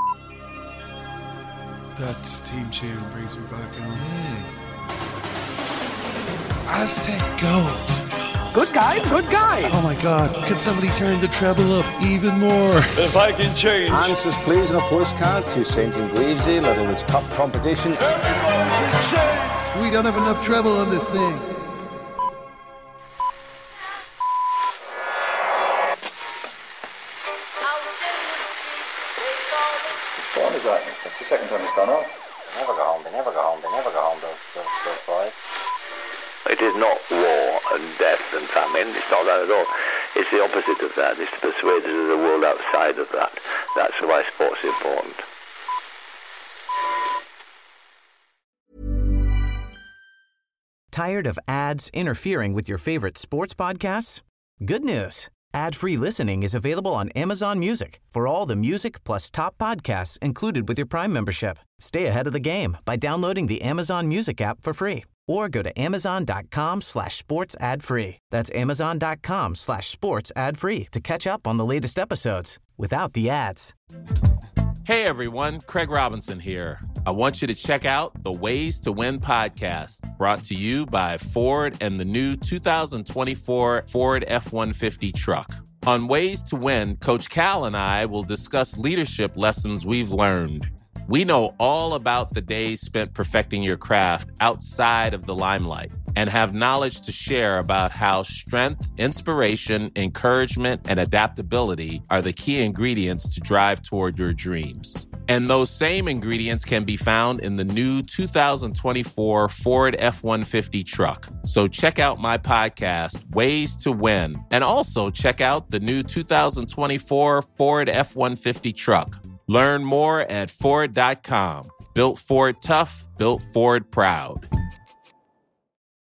pace? That team tune brings me back on. Mm. Aztec Gold. Good guy, good guy. Oh my God, could somebody turn the treble up even more? If I can change. Answers please on a postcard to Saint Ingravesy, Littlewood's Cup competition. We don't have enough treble on this thing. What is that? That's the second time it's gone off. They never go home, they never go home, they never go home, those, those, those boys. It is not war and death and famine. It's not that at all. It's the opposite of that. It's to persuade us of the world outside of that. That's why sport's important. Tired of ads interfering with your favorite sports podcasts? Good news. Ad-free listening is available on Amazon Music for all the music plus top podcasts included with your Prime membership. Stay ahead of the game by downloading the Amazon Music app for free or go to amazon.com slash sports ad free. That's amazon.com slash sports ad free to catch up on the latest episodes without the ads. Hey everyone, Craig Robinson here. I want you to check out the Ways to Win podcast, brought to you by Ford and the new two thousand twenty-four Ford F one fifty truck. On Ways to Win, Coach Cal and I will discuss leadership lessons we've learned. We know all about the days spent perfecting your craft outside of the limelight and have knowledge to share about how strength, inspiration, encouragement, and adaptability are the key ingredients to drive toward your dreams. And those same ingredients can be found in the new two thousand twenty-four Ford F one fifty truck. So check out my podcast, Ways to Win, and also check out the new two thousand twenty-four Ford F one fifty truck. Learn more at Ford dot com. Built Ford tough, built Ford proud.